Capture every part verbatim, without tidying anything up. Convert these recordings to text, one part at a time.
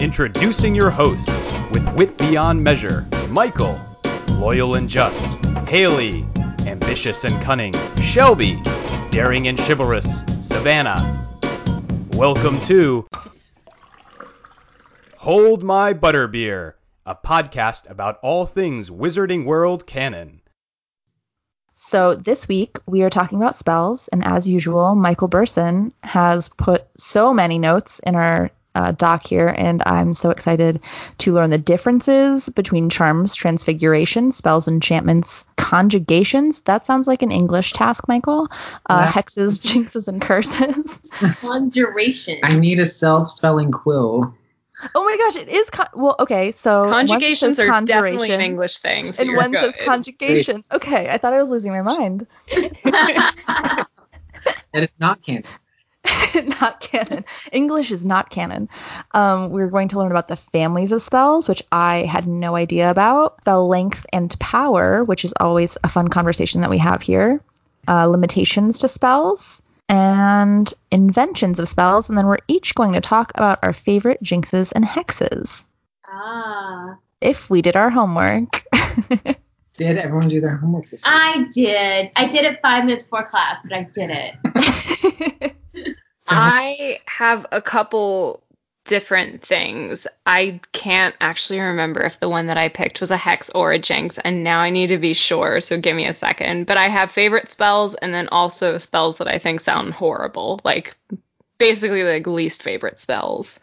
Introducing your hosts with wit beyond measure, Michael, loyal and just, Haley, ambitious and cunning, Shelby, daring and chivalrous, Savannah. Welcome to Hold My Butterbeer, a podcast about all things Wizarding World canon. So this week we are talking about spells, and as usual, Michael Burson has put so many notes in our uh, doc here, and I'm so excited to learn the differences between charms, transfiguration, spells, enchantments, conjugations. That sounds like an English task, Michael. Uh, hexes, jinxes, and curses. Conjuration. I need a self-spelling quill. Oh my gosh, it is con- well. Okay, so conjugations are conjuration, definitely an English thing, so and you're one good. says conjugations. Okay, I thought I was losing my mind. That is not canon. Not canon. English is not canon. Um, we're going to learn about the families of spells, which I had no idea about. Spell length and power, which is always a fun conversation that we have here. Uh, limitations to spells. And inventions of spells, and then we're each going to talk about our favorite jinxes and hexes. Ah. If we did our homework. Did everyone do their homework this week? I did. I did it five minutes before class, but I did it. I have a couple different things. I can't actually remember if the one that I picked was a hex or a jinx, and now I need to be sure, so give me a second. But I have favorite spells and then also spells that I think sound horrible, like basically like least favorite spells.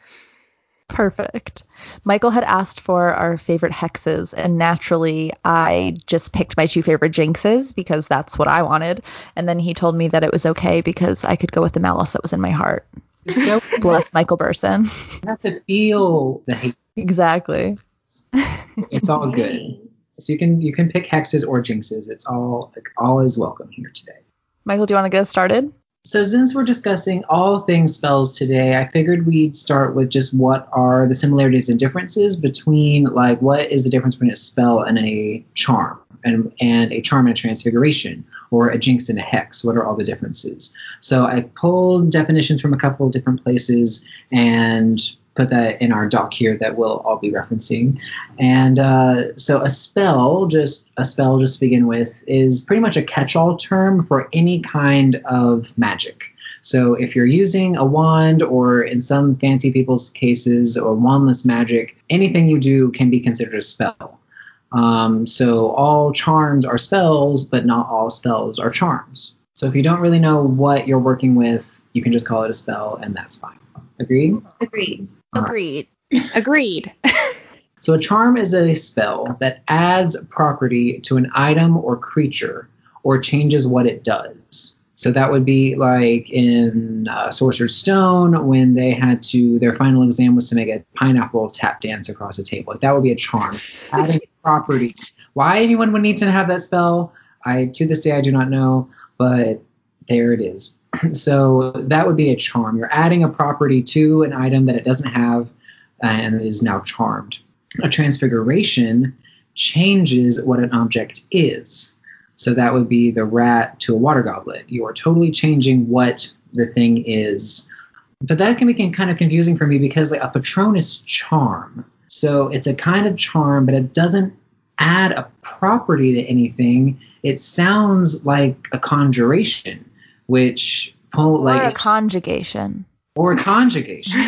Perfect. Michael had asked for our favorite hexes, and naturally I just picked my two favorite jinxes because that's what I wanted. And then he told me that it was okay because I could go with the malice that was in my heart. Bless Michael Burson. You have to feel the hate. Exactly. It's all good. So you can you can pick hexes or jinxes. It's all like, all is welcome here today. Michael, do you want to get us started? So since we're discussing all things spells today, I figured we'd start with just what are the similarities and differences between, like, what is the difference between a spell and a charm, and and a charm and a transfiguration, or a jinx and a hex. What are all the differences? So I pulled definitions from a couple of different places and put that in our doc here that we'll all be referencing. And uh, so a spell, just a spell just to begin with, is pretty much a catch-all term for any kind of magic. So if you're using a wand, or in some fancy people's cases, or wandless magic, anything you do can be considered a spell. Um, so all charms are spells, but not all spells are charms. So if you don't really know what you're working with, you can just call it a spell, and that's fine. Agreed? Agreed. All Agreed. Right. Agreed. So a charm is a spell that adds property to an item or creature, or changes what it does. So that would be like in uh, Sorcerer's Stone, when they had to, their final exam was to make a pineapple tap dance across a table. Like, that would be a charm. Adding property. Why anyone would need to have that spell, I to this day I do not know, but there it is. So that would be a charm. You're adding a property to an item that it doesn't have and is now charmed. A transfiguration changes what an object is. So that would be the rat to a water goblet. You are totally changing what the thing is. But that can be kind of confusing for me because, like, a Patronus charm. So it's a kind of charm, but it doesn't add a property to anything. It sounds like a conjuration, which pull like or a conjugation. Or a conjugation.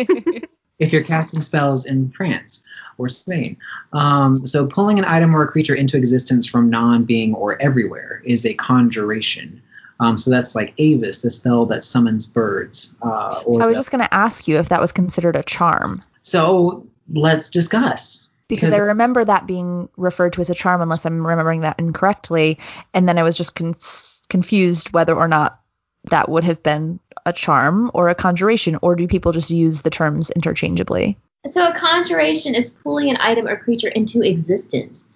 If you're casting spells in France or Spain. Um, so pulling an item or a creature into existence from non-being or everywhere is a conjuration. Um, so that's like Avis, the spell that summons birds. Uh, or I was the, just going to ask you if that was considered a charm. So let's discuss. Because, because I remember that being referred to as a charm, unless I'm remembering that incorrectly. And then I was just con- confused whether or not that would have been a charm or a conjuration, or do people just use the terms interchangeably? So a conjuration is pulling an item or creature into existence.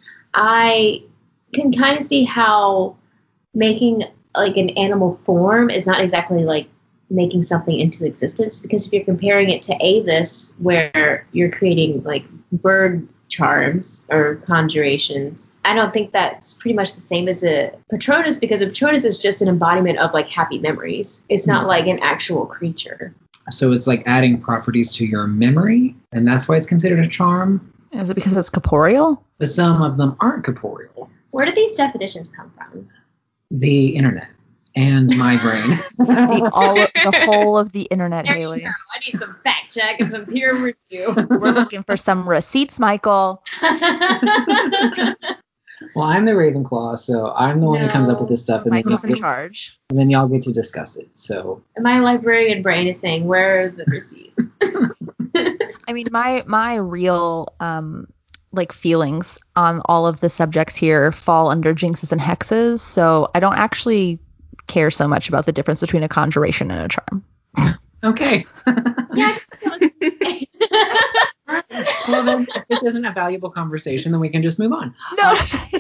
I can kind of see how making like an animal form is not exactly like making something into existence, because if you're comparing it to Avis, where you're creating like bird charms or conjurations, I don't think that's pretty much the same as a Patronus, because a Patronus is just an embodiment of like happy memories. It's not like an actual creature. So it's like adding properties to your memory, and that's why it's considered a charm. Is it because it's corporeal? But some of them aren't corporeal. Where did these definitions come from? The internet and my brain. The, all, the whole of the internet, There Haley. you go. I need some fact check and some peer review. We're looking for some receipts, Michael. Well, I'm the Ravenclaw, so I'm the one who comes up with this stuff, and then, Michael's in y'all get, charge. and then y'all get to discuss it. So My librarian brain is saying, where are the receipts? I mean, my my real um like feelings on all of the subjects here fall under jinxes and hexes, so I don't actually care so much about the difference between a conjuration and a charm. okay. Yeah. Well, then, if this isn't a valuable conversation, then we can just move on. No.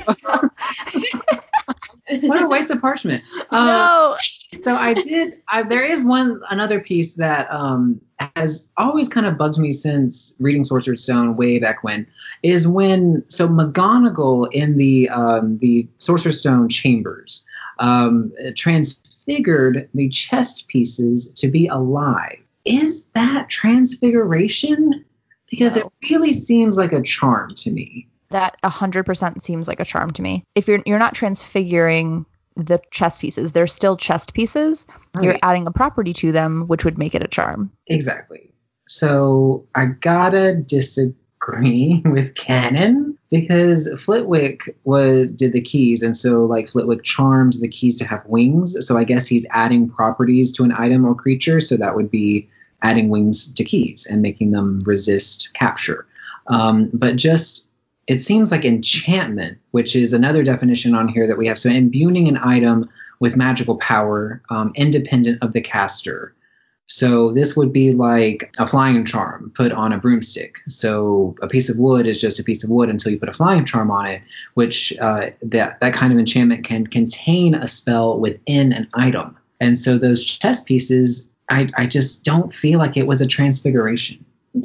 What a waste of parchment. Uh, No. So I did. I, there is one another piece that um, has always kind of bugged me since reading Sorcerer's Stone way back when. Is when so McGonagall in the um, the Sorcerer's Stone chambers um, transfigured the chest pieces to be alive. Is that transfiguration? Because No. it really seems like a charm to me. That one hundred percent seems like a charm to me. If you're you're not transfiguring the chest pieces, they're still chest pieces. Right. You're adding a property to them, which would make it a charm. Exactly. So I gotta disagree with canon because Flitwick was did the keys, and so like Flitwick charms the keys to have wings. So I guess he's adding properties to an item or creature. So that would be adding wings to keys and making them resist capture. Um, but just it seems like enchantment, which is another definition on here that we have. So imbuing an item with magical power, um, independent of the caster. So this would be like a flying charm put on a broomstick. So a piece of wood is just a piece of wood until you put a flying charm on it, which uh, that, that kind of enchantment can contain a spell within an item. And so those chess pieces, I, I just don't feel like it was a transfiguration.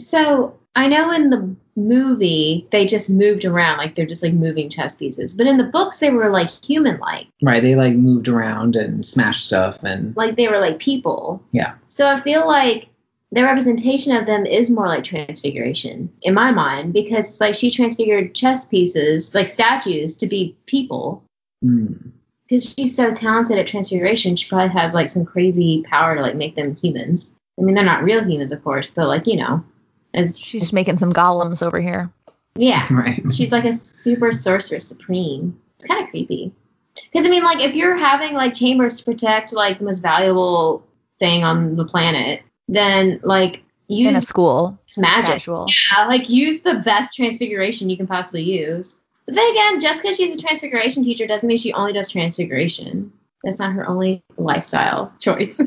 So I know in the movie they just moved around, like they're just like moving chess pieces. But in the books they were like human-like, Right, they like moved around and smashed stuff and like they were like people. yeah. So I feel like the representation of them is more like transfiguration in my mind, because it's like she transfigured chess pieces, like statues, to be people. Mm. Because she's so talented at transfiguration, she probably has like some crazy power to like make them humans. I mean, they're not real humans, of course, but like, you know, as She's just making some golems over here. yeah, Right. she's like a super sorceress supreme. It's kind of creepy. Because I mean, like, if you're having like chambers to protect like the most valuable thing on the planet, then like use In a school. it's magic. Casual. Yeah, like use the best transfiguration you can possibly use. But then again, just because she's a transfiguration teacher doesn't mean she only does transfiguration. That's not her only lifestyle choice.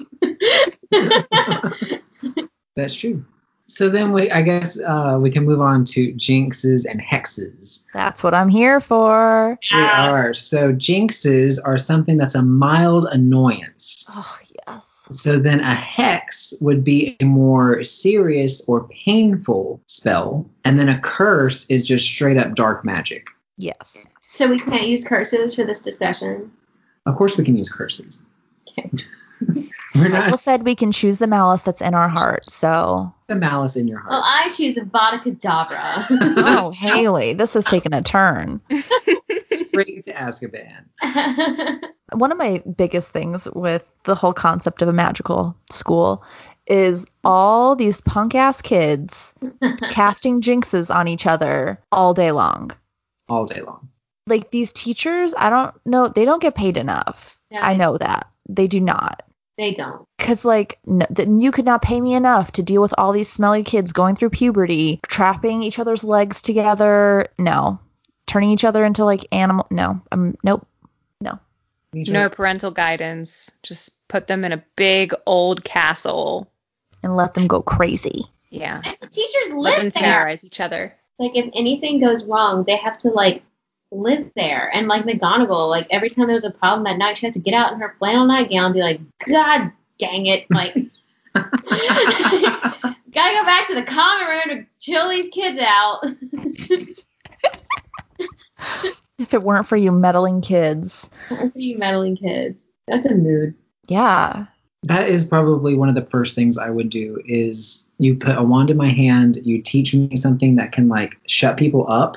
That's true. So then we, I guess uh, we can move on to jinxes and hexes. That's what I'm here for. We are. So jinxes are something that's a mild annoyance. Oh, yes. So then a hex would be a more serious or painful spell. And then a curse is just straight up dark magic. Yes. So we can't use curses for this discussion. Of course we can use curses. Okay. We're Michael not said we can choose the malice that's in our heart, so... the malice in your heart. Well, I choose Avada Kedavra. Oh, Haley, this has taken a turn. Straight to Azkaban. One of my biggest things with the whole concept of a magical school is all these punk-ass kids casting jinxes on each other all day long. All day long. Like, these teachers, I don't know, they don't get paid enough. No, I they- know that. They do not. They don't. Because, like, no, th- you could not pay me enough to deal with all these smelly kids going through puberty, trapping each other's legs together. No. Turning each other into, like, animal. No. Um, nope. No. No parental guidance. Just put them in a big old castle. And let them go crazy. Yeah. And the teachers Let them live there. terrorize each other. Like, if anything goes wrong, they have to, like, live there. And, like, McGonagall, like, every time there was a problem that night, she had to get out in her flannel nightgown and be like, God dang it. Like, gotta go back to the common room to chill these kids out. If it weren't for you meddling kids. For you meddling kids. That's a mood. Yeah. That is probably one of the first things I would do is you put a wand in my hand, you teach me something that can like shut people up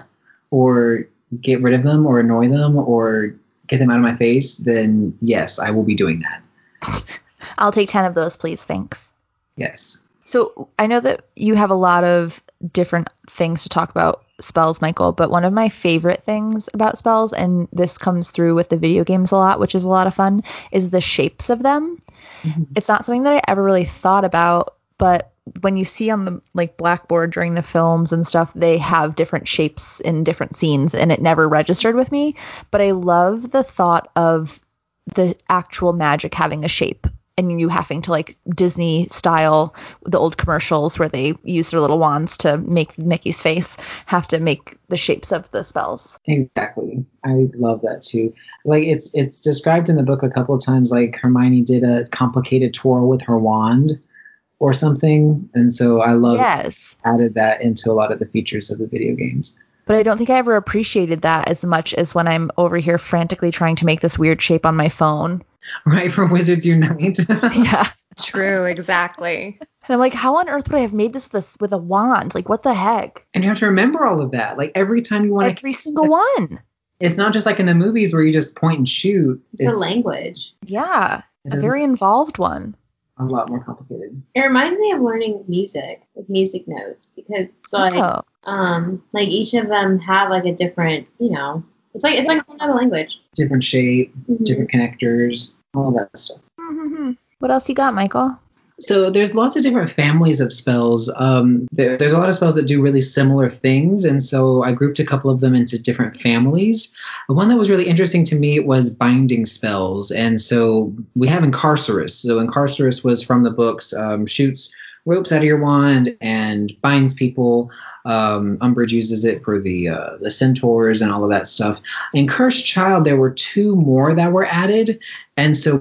or get rid of them or annoy them or get them out of my face, then yes, I will be doing that. I'll take ten of those, please. Thanks. Yes. So I know that you have a lot of different things to talk about spells, Michael, but one of my favorite things about spells, and this comes through with the video games a lot, which is a lot of fun, is the shapes of them. Mm-hmm. It's not something that I ever really thought about, but when you see on the like blackboard during the films and stuff, they have different shapes in different scenes, and it never registered with me. But I love the thought of the actual magic having a shape. And you having to like Disney style, the old commercials where they use their little wands to make Mickey's face, have to make the shapes of the spells. Exactly. I love that too. Like it's it's described in the book a couple of times, like Hermione did a complicated twirl with her wand or something. And so I love yes. added that into a lot of the features of the video games. But I don't think I ever appreciated that as much as when I'm over here frantically trying to make this weird shape on my phone. Right, from Wizards Unite. Yeah. True, exactly. And I'm like, how on earth would I have made this with a, with a wand? Like, what the heck? And you have to remember all of that. Like, every time you want to... Every single one. It's not just like in the movies where you just point and shoot. It's, it's a language. Yeah, a very involved one. A lot more complicated. It reminds me of learning music, like music notes, because it's like, oh. um, like each of them have like a different, you know, it's like it's like another language. Different shape, mm-hmm. different connectors, all that stuff. Mm-hmm. What else you got, Michael? So there's lots of different families of spells. Um, there, there's a lot of spells that do really similar things, and so I grouped a couple of them into different families. The one that was really interesting to me was binding spells, and so we have Incarcerus. So Incarcerus was from the books, um, shoots ropes out of your wand and binds people. Um, Umbridge uses it for the uh, the centaurs and all of that stuff. In Cursed Child, there were two more that were added, and so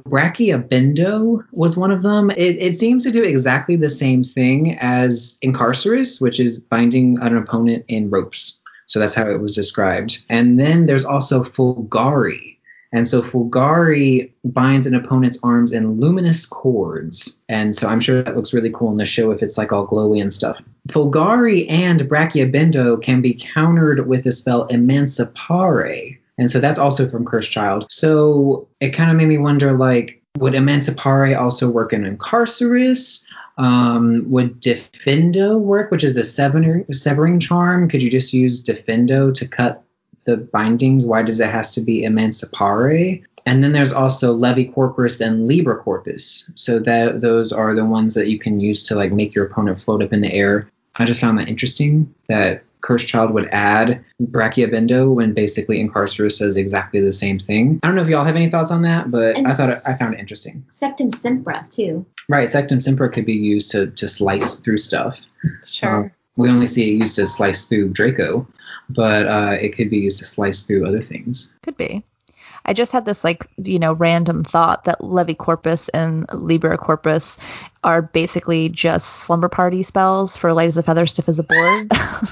Brachia was one of them. It, it seems to do exactly the same thing as Incarcerus, which is binding an opponent in ropes. So that's how it was described. And then there's also Fulgari. And so Fulgari binds an opponent's arms in luminous cords. And so I'm sure that looks really cool in the show if it's like all glowy and stuff. Fulgari and Brachia can be countered with the spell Emancipare. And so that's also from Cursed Child. So it kind of made me wonder, like, would Emancipare also work in Incarcerus? Um, would Defendo work, which is the severing, severing charm? Could you just use Defendo to cut the bindings? Why does it has to be Emancipare? And then there's also Levicorpus and Libra Corpus. So that those are the ones that you can use to like make your opponent float up in the air. I just found that interesting that Cursed Child would add Brachia when basically Incarcerus does exactly the same thing. I don't know if y'all have any thoughts on that, but and I thought it, I found it interesting. Sectum Sempra too. Right, Sectum Sempra could be used to to slice through stuff. Sure. Um, we only see it used to slice through Draco, but uh, it could be used to slice through other things. Could be. I just had this like, you know, random thought that Levicorpus and Libra Corpus are basically just slumber party spells for light as a feather, stiff as a board.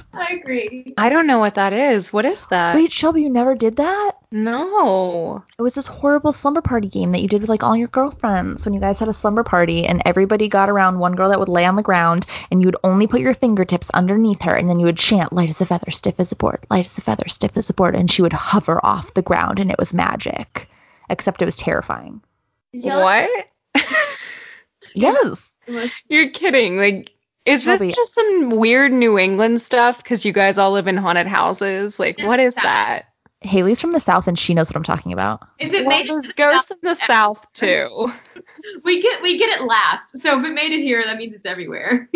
I agree. I don't know what that is. What is that? Wait, Shelby, you never did that? No. It was this horrible slumber party game that you did with like all your girlfriends when you guys had a slumber party, and everybody got around one girl that would lay on the ground, and you would only put your fingertips underneath her, and then you would chant light as a feather, stiff as a board, light as a feather, stiff as a board, and she would hover off the ground, and it was magic. Except it was terrifying. What? Yes. You're kidding. Like, is Shelby. this just some weird New England stuff because you guys all live in haunted houses? Like, what is that? Haley's from the South, and she knows what I'm talking about. If it Well, made there's it ghosts in the South too. we get we get it last. So if it made it here, that means it's everywhere.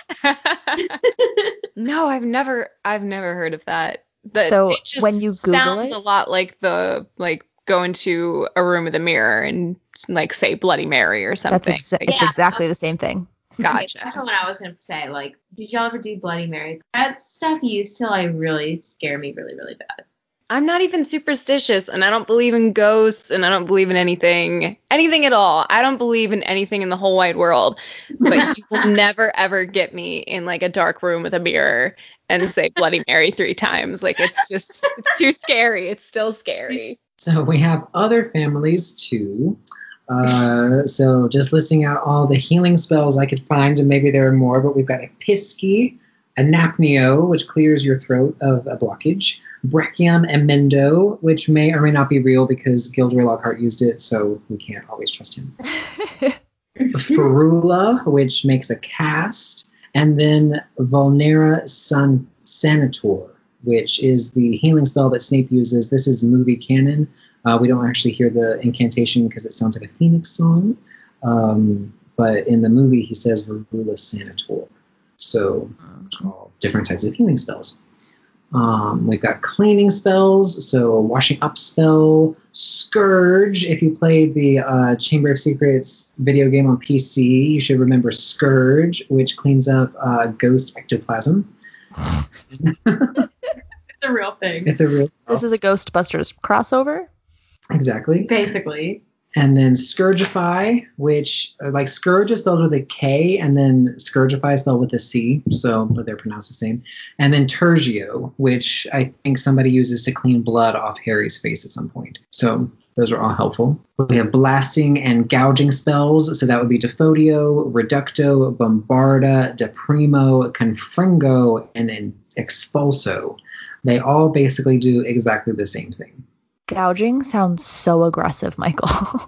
No, I've never I've never heard of that. That So it just when you Google sounds it- a lot like the like go into a room with a mirror and like say Bloody Mary or something. That's exa- Like, it's Yeah. exactly the same thing. gotcha. That's what I was gonna say. Like, did y'all ever do Bloody Mary? That stuff used to like really scare me really, really bad. I'm not even superstitious, and I don't believe in ghosts, and I don't believe in anything, anything at all. I don't believe in anything in the whole wide world. But you will never ever get me in like a dark room with a mirror and say Bloody Mary three times. Like it's just it's too scary. It's still scary. So we have other families too. Uh, so just listing out all the healing spells I could find, and maybe there are more, but we've got a Pisky, a Napneo, which clears your throat of a blockage, Brachium Emendo, which may or may not be real because Gilderoy Lockhart used it, so we can't always trust him. Ferula, which makes a cast, and then Vulnera San- Sanator, which is the healing spell that Snape uses. This is movie canon. Uh, we don't actually hear the incantation because it sounds like a Phoenix song. Um, but in the movie, he says Verula Sanator. So, all different types of healing spells. Um, we've got cleaning spells, so washing up spell, Scourge. If you played the uh, Chamber of Secrets video game on P C, you should remember Scourge, which cleans up uh, ghost ectoplasm. It's a real thing. It's a real. This is a Ghostbusters crossover? Exactly. Basically. And then Scourgify, which, uh, like, Scourge is spelled with a K, and then Scourgify is spelled with a C, so they're pronounced the same. And then Tergio, which I think somebody uses to clean blood off Harry's face at some point. So those are all helpful. We have blasting and gouging spells, so that would be Defodio, Reducto, Bombarda, Deprimo, Confringo, and then Expulso. They all basically do exactly the same thing. Gouging sounds so aggressive, Michael.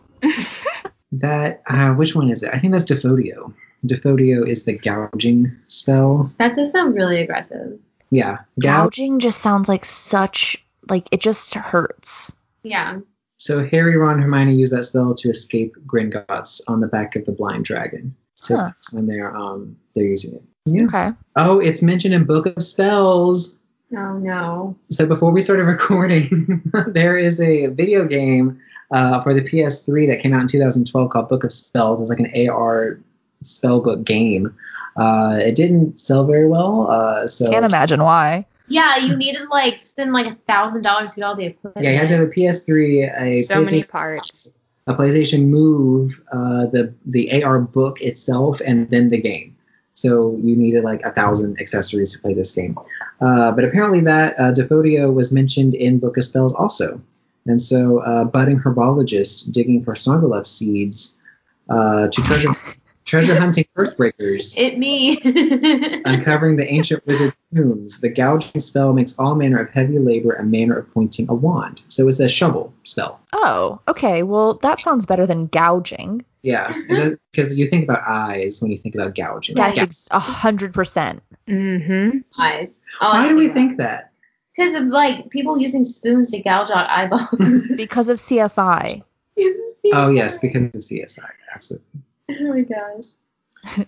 That, uh, which one is it? I think that's Defodio. Defodio is the gouging spell. That does sound really aggressive. Yeah. Gouge. Gouging just sounds like such, like, it just hurts. Yeah. So Harry, Ron, Hermione use that spell to escape Gringotts on the back of the blind dragon. So Huh. that's when they're, um, they're using it. Yeah. Okay. Oh, it's mentioned in Book of Spells. Oh, no. So before we started recording, there is a video game uh, for the P S three that came out in two thousand twelve called Book of Spells. It's like an A R spellbook game. Uh, it didn't sell very well. Uh, so Can't imagine why. Yeah, you needed to, like, spend, like, a thousand dollars to get all the equipment. Yeah, you had to have a P S three, a So many PlayStation- parts. a PlayStation Move, uh, the the A R book itself, and then the game. So you needed like a thousand accessories to play this game. Uh, but apparently that uh, Defodio was mentioned in Book of Spells also. And so uh, budding herbologist digging for Snogglepuff seeds uh, to treasure treasure hunting first breakers. It me. Uncovering the ancient wizard tombs. The gouging spell makes all manner of heavy labor a manner of pointing a wand. So it's a shovel spell. Oh, okay. Well, that sounds better than gouging. Yeah, it does, because you think about eyes when you think about gouging. Right. That's a hundred percent. Mm-hmm. Eyes. Oh, Why do we think that? Because of, like, people using spoons to gouge out eyeballs. Because of C S I. Oh yes, because of C S I, absolutely. Oh my gosh.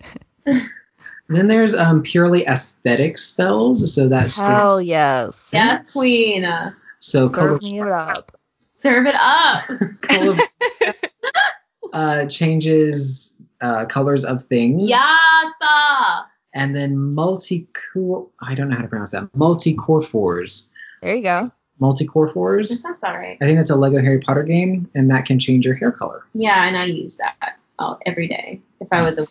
Then there's um, purely aesthetic spells. So that's Hell just yes. Yes, queen. so color, Serve me it up. Serve it up. color uh, changes uh, colors of things. Yasa. And then multi I don't know how to pronounce that. Multi-core-fours. There you go. That Multi-core-fours. sounds alright. I think that's a Lego Harry Potter game, and that can change your hair color. Yeah, and I use that oh, every day. If I was a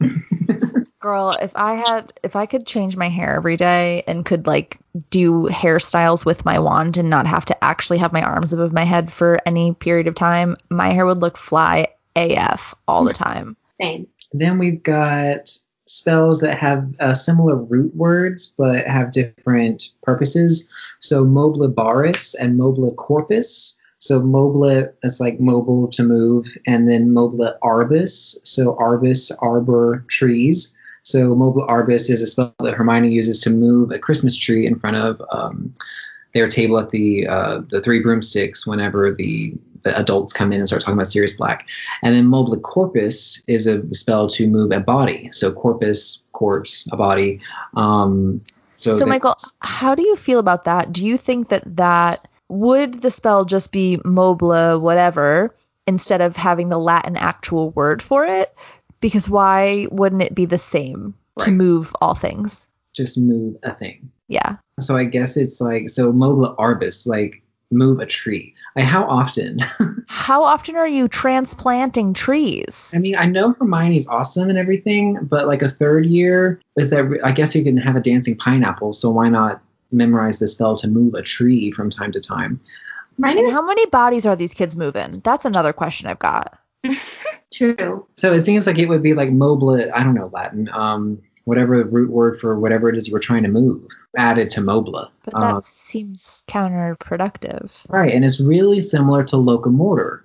Girl, if I had, if I could change my hair every day and could like do hairstyles with my wand and not have to actually have my arms above my head for any period of time, my hair would look fly A F all the time. same. Then we've got spells that have uh, similar root words but have different purposes. So Mobilibaris and Mobile Corpus. So mobile, that's like mobile to move, and then mobile arbus. So arbus, arbor, trees. So mobile arbus is a spell that Hermione uses to move a Christmas tree in front of um, their table at the uh, the Three Broomsticks whenever the, the adults come in and start talking about Sirius Black. And then mobile corpus is a spell to move a body. So corpus, corpse, a body. Um, so So, they- Michael, how do you feel about that? Do you think that that would the spell just be mobile, whatever, instead of having the Latin actual word for it? Because why wouldn't it be the same to Right. move all things? just move a thing. Yeah. So I guess it's like, so mobile arbus, like move a tree. Like how often? How often are you transplanting trees? I mean, I know Hermione's awesome and everything, but like a third year is that, I guess you can have a dancing pineapple. So why not memorize the spell to move a tree from time to time? Mine And is how many bodies are these kids moving? That's another question I've got. True. So it seems like it would be like mobile, I don't know Latin, um, whatever the root word for whatever it is you were trying to move, added to mobile. But that Um, seems counterproductive. right, and it's really similar to locomotor.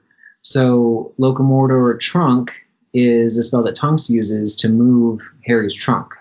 So locomotor or trunk is a spell that Tonks uses to move Harry's trunk.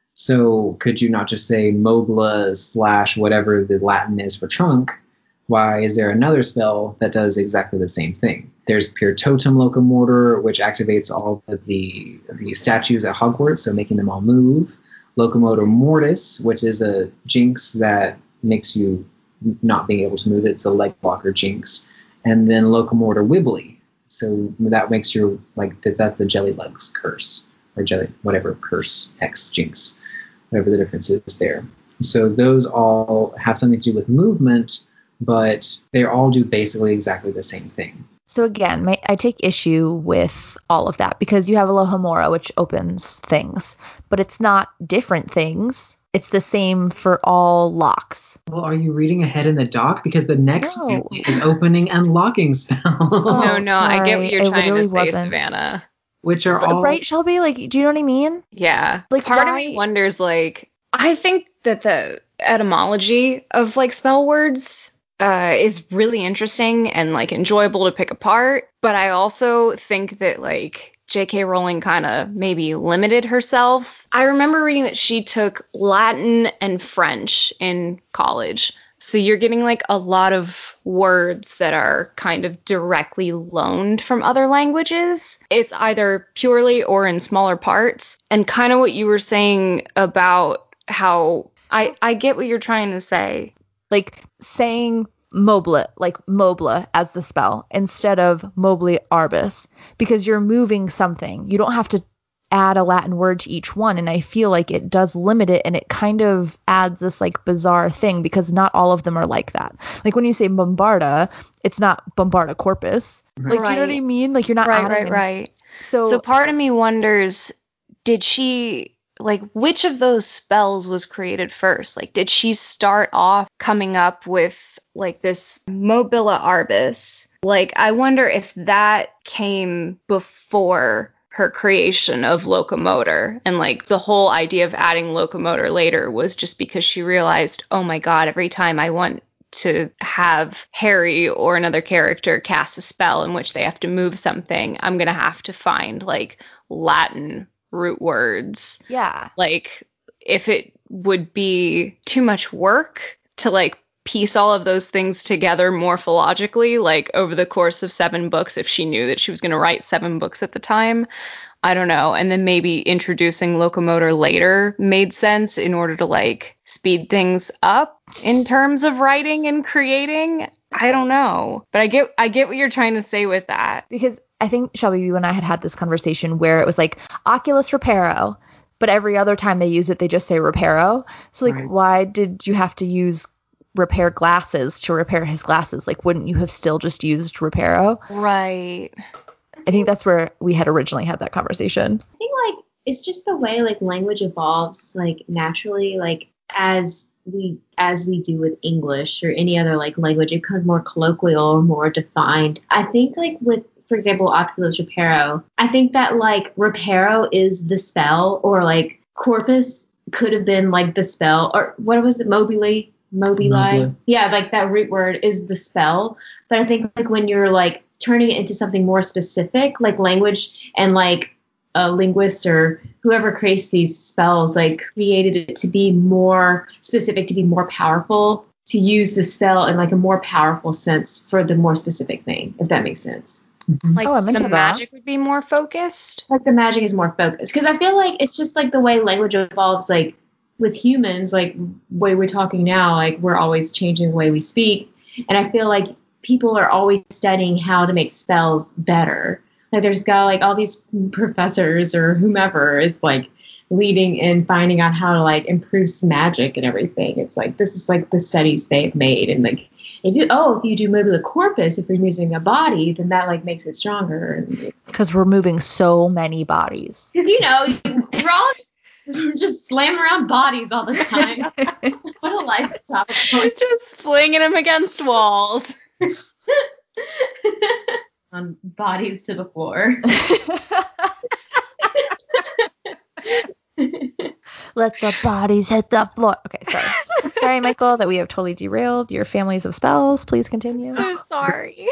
So could you not just say mobila slash whatever the Latin is for trunk? Why is there another spell that does exactly the same thing? There's Pure Totem Locomotor, which activates all of the, the statues at Hogwarts, so making them all move. Locomotor Mortis, which is a jinx that makes you not being able to move. It's a leg blocker jinx. And then Locomotor Wibbly. So that makes your, like, that's the Jelly Legs curse, or Jelly, whatever, curse, hex, jinx, whatever the difference is there. So those all have something to do with movement, but they all do basically exactly the same thing. So again, my, I take issue with all of that because you have Alohomora, which opens things, but it's not different things. It's the same for all locks. Well, are you reading ahead in the doc? Because the next No. one is opening and locking spell, Oh, no, no, I get what sorry. you're I trying to literally say, wasn't. Savannah. which are all Right, Shelby? Like, do you know what I mean? Yeah. Like, Part why- of me wonders, like, I think that the etymology of, like, spell words uh, is really interesting and, like, enjoyable to pick apart. But I also think that, like, J K Rowling kind of maybe limited herself. I remember reading that she took Latin and French in college. So you're getting like a lot of words that are kind of directly loaned from other languages. It's either purely or in smaller parts. And kind of what you were saying about how I, I get what you're trying to say. Like saying mobla, like mobla as the spell instead of mobili arbis, because you're moving something. You don't have to add a Latin word to each one, and I feel like it does limit it, and it kind of adds this like bizarre thing because not all of them are like that. Like when you say bombarda, it's not bombarda corpus. Like, do you know what I Right. mean? Like you're not Right, adding right, any- right. So, So part of me wonders, did she, like, which of those spells was created first? Like, did she start off coming up with, like, this Mobila Arbis? Like, I wonder if that came before her creation of Locomotor. And, like, the whole idea of adding Locomotor later was just because she realized, oh my god, every time I want to have Harry or another character cast a spell in which they have to move something, I'm going to have to find, like, Latin root words. yeah. Like, if it would be too much work to, like, piece all of those things together morphologically, like, over the course of seven books, if she knew that she was going to write seven books at the time, I don't know. And then maybe introducing Locomotor later made sense in order to, like, speed things up in terms of writing and creating. I don't know. But I get I get what you're trying to say with that. Because I think, Shelby, you and I had had this conversation where it was like Oculus Reparo, but every other time they use it, they just say Reparo. So, like, Right. why did you have to use repair glasses to repair his glasses? Like, wouldn't you have still just used Reparo? Right. I think that's where we had originally had that conversation. I think like it's just the way like language evolves like naturally, like as we as we do with English or any other like language, it becomes more colloquial or more defined. I think like with, for example, Oculus Reparo, I think that like Reparo is the spell, or like corpus could have been like the spell, or what was it, mobili? Mobili? Mobile. Yeah, like that root word is the spell. But I think like when you're like turning it into something more specific, like language and like a linguist or whoever creates these spells, like created it to be more specific, to be more powerful, to use the spell in like a more powerful sense for the more specific thing, if that makes sense. Like, Oh, I'm into the that. magic would be more focused. Like the magic is more focused, because I feel like it's just like the way language evolves, like with humans, like way we're talking now, like we're always changing the way we speak, and I feel like people are always studying how to make spells better. Like there's got like all these professors or whomever is like leading and finding out how to like improve magic and everything. It's like this is like the studies they've made, and like if you oh if you do mobile corpus, if you're using a body, then that like makes it stronger. Because we're moving so many bodies. Because you know we're all just slam around bodies all the time. What a life topic. Just flinging them against walls. on bodies to the floor. Let the bodies hit the floor. Okay, sorry. Sorry, Michael, that we have totally derailed your families of spells. Please continue. So sorry.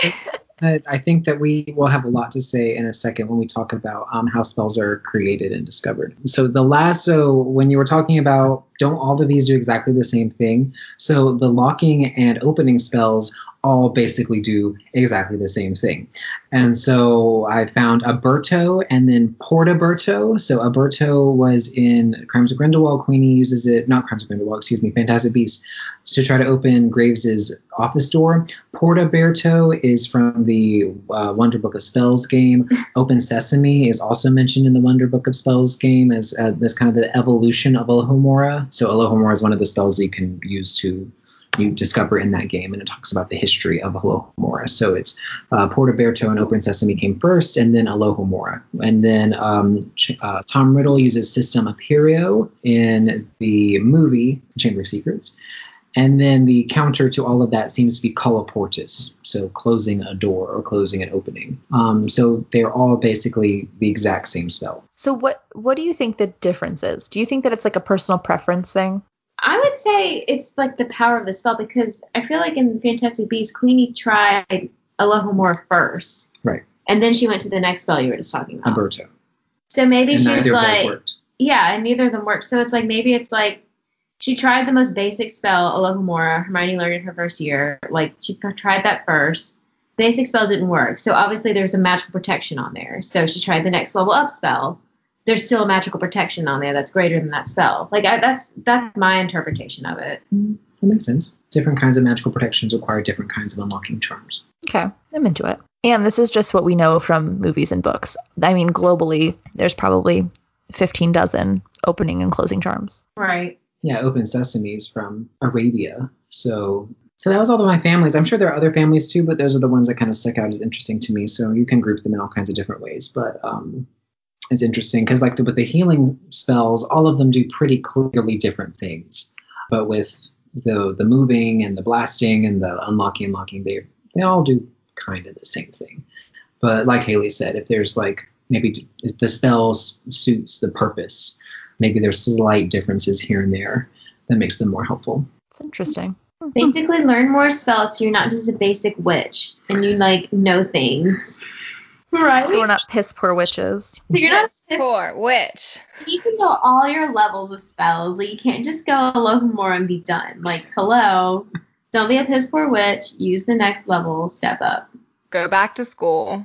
I I think that we will have a lot to say in a second when we talk about um, how spells are created and discovered. So the last, so when you were talking about don't all of these do exactly the same thing? So the locking and opening spells all basically do exactly the same thing. And so I found Aberto and then Portaberto. So Aberto was in Crimes of Grindelwald. Queenie uses it, not Crimes of Grindelwald, excuse me, Fantastic Beasts, to try to open Graves's office door. Portaberto is from the uh, Wonder Book of Spells game. Open Sesame is also mentioned in the Wonder Book of Spells game as, uh, as kind of the evolution of Alohomora. So Alohomora is one of the spells that you can use to you discover in that game, and it talks about the history of Alohomora. So it's uh, Portaberto and Open Sesame came first, and then Alohomora. And then um, Ch- uh, Tom Riddle uses System Aperio in the movie Chamber of Secrets. And then the counter to all of that seems to be Colloportus, so closing a door or closing an opening. Um, so they're all basically the exact same spell. So what what do you think the difference is? Do you think that it's like a personal preference thing? I would say it's like the power of the spell, because I feel like in Fantastic Beasts, Queenie tried Alohomora first. Right. And then she went to the next spell you were just talking about. Aberto. So maybe And she's neither of those like, worked. yeah, and neither of them worked. So it's like, maybe it's like, she tried the most basic spell, Alohomora. Hermione learned in her first year. Like, she tried that first. Basic spell didn't work. So obviously there's a magical protection on there. So she tried the next level up spell. There's still a magical protection on there that's greater than that spell. Like, I, that's that's my interpretation of it. Mm, that makes sense. Different kinds of magical protections require different kinds of unlocking charms. Okay, I'm into it. And this is just what we know from movies and books. I mean, globally, there's probably fifteen dozen opening and closing charms. Right. Yeah, Open Sesame is from Arabia. So so that was all of my families. I'm sure there are other families too, but those are the ones that kind of stuck out as interesting to me. So you can group them in all kinds of different ways. But um, it's interesting because like the, with the healing spells, all of them do pretty clearly different things. But with the the moving and the blasting and the unlocking and locking, they they all do kind of the same thing. But like Haley said, if there's like maybe t- if the spell s- suits the purpose, maybe there's slight differences here and there that makes them more helpful. It's interesting. Basically, learn more spells so you're not just a basic witch and you, like, know things. Right? So we're not piss poor witches. You're not Yes, poor witch. You need to know all your levels of spells. Like, you can't just go Alohomora and be done. Like, hello. Don't be a piss poor witch. Use the next level. Step up. Go back to school.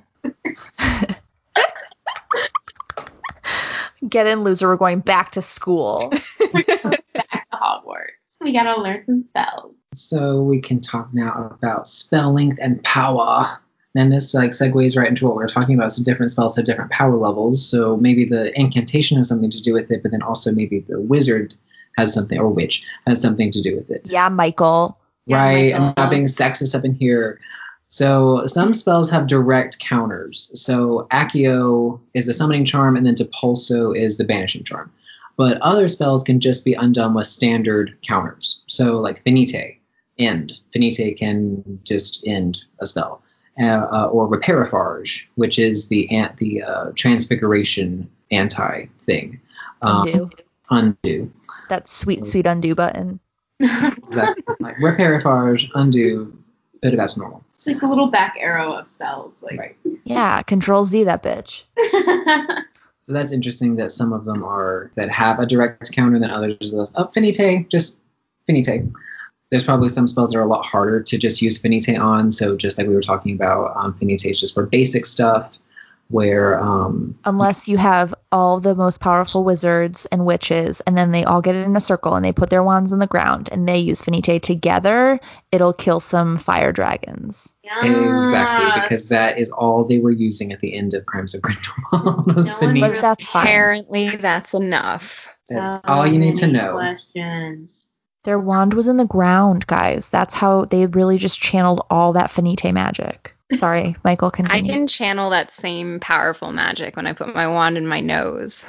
Get in, loser. We're going back to school. Back to Hogwarts. We gotta learn some spells. So we can talk now about spell length and power. And this like segues right into what we were talking about. So different spells have different power levels. So maybe the incantation has something to do with it, but then also maybe the wizard has something, or witch has something to do with it. Yeah, Michael. Yeah, Right? Michael. I'm not being sexist up in here. So some spells have direct counters. So Accio is the summoning charm, and then Depulso is the banishing charm. But other spells can just be undone with standard counters. So like Finite, end. Finite can just end a spell. Uh, uh, or Reparifarge, which is the ant, the uh, transfiguration anti thing. Um, Undo. undo. That sweet, sweet undo button. Exactly. Like Reparifarge, undo, put it back to normal. It's like a little back arrow of spells. Like, Right. Yeah, control Z that bitch. So that's interesting that some of them are that have a direct counter than others. Oh, Finite, just Finite. There's probably some spells that are a lot harder to just use Finite on. So just like we were talking about, um, Finite is just for basic stuff where... Um, Unless you have all the most powerful wizards and witches, and then they all get in a circle and they put their wands on the ground and they use Finite together, it'll kill some fire dragons. exactly, because that is all they were using at the end of Crimes of Grindelwald was No one Finite. But that's fine. Apparently, that's enough. That's all you need to know. Questions. Their wand was in the ground, guys. That's how they really just channeled all that Finite magic. Sorry, Michael, I continue. can channel that same powerful magic when I put my wand in my nose.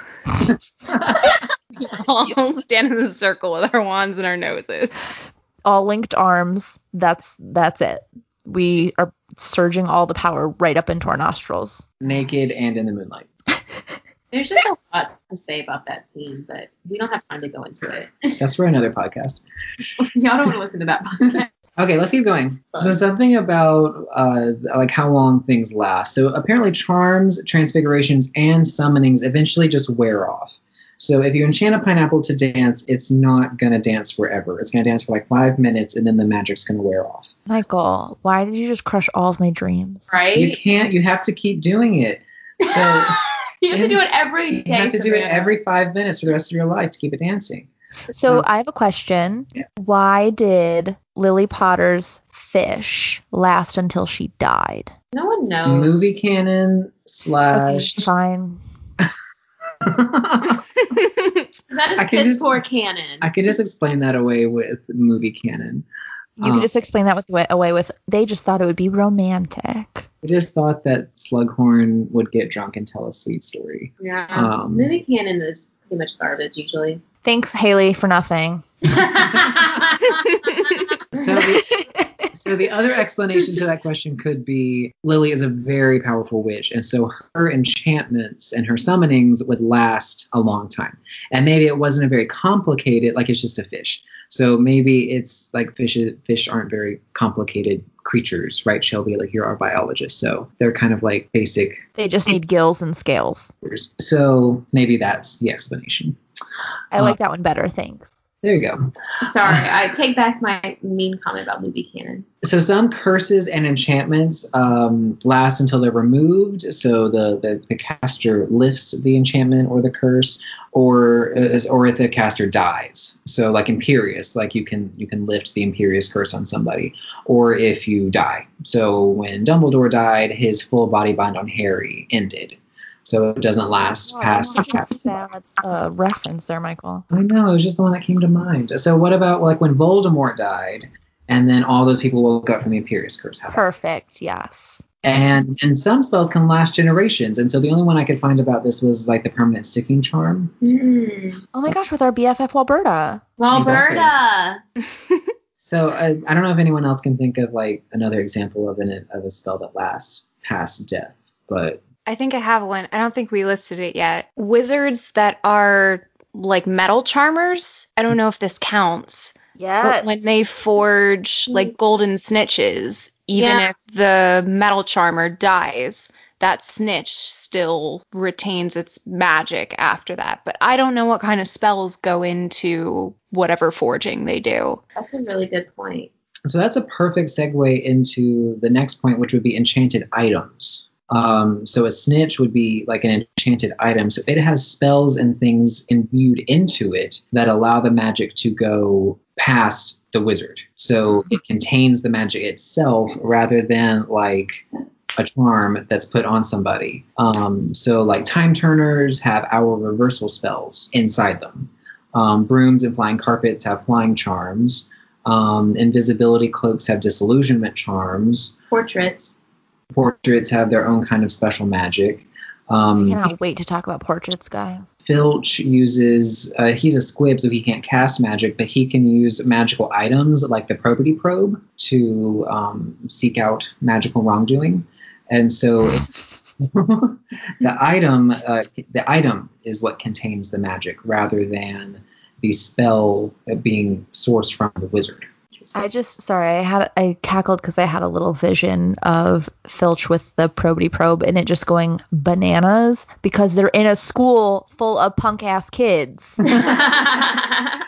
All stand in a circle with our wands in our noses. All linked arms. That's that's it. We are surging all the power right up into our nostrils. Naked and in the moonlight. There's just a lot to say about that scene, but we don't have time to go into it. That's for another podcast. Y'all don't want to listen to that podcast. Okay, let's keep going. So something about uh, like how long things last. So apparently charms, transfigurations, and summonings eventually just wear off. So if you enchant a pineapple to dance, it's not going to dance forever. It's going to dance for like five minutes, and then the magic's going to wear off. Michael, why did you just crush all of my dreams? Right? You can't. You have to keep doing it. So you have to do it every day. You have to do it Savannah. every five minutes for the rest of your life to keep it dancing. So Um, I have a question. Yeah. Why did Lily Potter's fish last until she died? No one knows. Movie canon Okay, slash. fine. That is I can piss just- poor canon. I could just explain that away with movie canon. You Um, could just explain that with away with. They just thought it would be romantic. I just thought that Slughorn would get drunk and tell a sweet story. Yeah. Um, Movie canon is pretty much garbage usually. Thanks, Haley, for nothing. So the, so the other explanation to that question could be Lily is a very powerful witch, and so her enchantments and her summonings would last a long time. And maybe it wasn't a very complicated, like it's just a fish. So maybe it's like fish. Fish aren't very complicated creatures, right, Shelby? Like you're our biologist, so they're kind of like basic. They just need gills and scales. So maybe that's the explanation. I like that one better. Thanks. There you go. Sorry, I take back my mean comment about movie canon. So some curses and enchantments um, last until they're removed. So the, the, the caster lifts the enchantment or the curse, or uh, or if the caster dies. So like Imperious, like you can you can lift the Imperious curse on somebody, or if you die. So when Dumbledore died, his full body bind on Harry ended. So it doesn't last Oh, past. that's a sad uh, reference there, Michael. I know, it was just the one that came to mind. So what about like when Voldemort died, and then all those people woke up from the Imperious curse? How about Perfect. Yes. And and some spells can last generations. And so the only one I could find about this was like the permanent sticking charm. Mm. Oh my gosh, with our B F F Walberta. Walberta. So I, I don't know if anyone else can think of like another example of an of a spell that lasts past death, but I think I have one. I don't think we listed it yet. Wizards that are like metal charmers. I don't know if this counts. Yes. But when they forge like golden snitches, even Yeah. if the metal charmer dies, that snitch still retains its magic after that. But I don't know what kind of spells go into whatever forging they do. That's a really good point. so that's a perfect segue into the next point, which would be enchanted items. Um, so a snitch would be like an enchanted item. So it has spells and things imbued into it that allow the magic to go past the wizard. So it contains the magic itself rather than like a charm that's put on somebody. Um, so like time turners have hour reversal spells inside them. Um, brooms and flying carpets have flying charms. Um, invisibility cloaks have disillusionment charms. Portraits. Portraits have their own kind of special magic. I Um, cannot wait to talk about portraits, guys. Filch uses, uh, he's a squib, so he can't cast magic, but he can use magical items like the probity probe to um, seek out magical wrongdoing. And so the item, uh, the item is what contains the magic rather than the spell being sourced from the wizard. I just sorry, I had I cackled because I had a little vision of Filch with the probity probe and it just going bananas because they're in a school full of punk ass kids. Oh,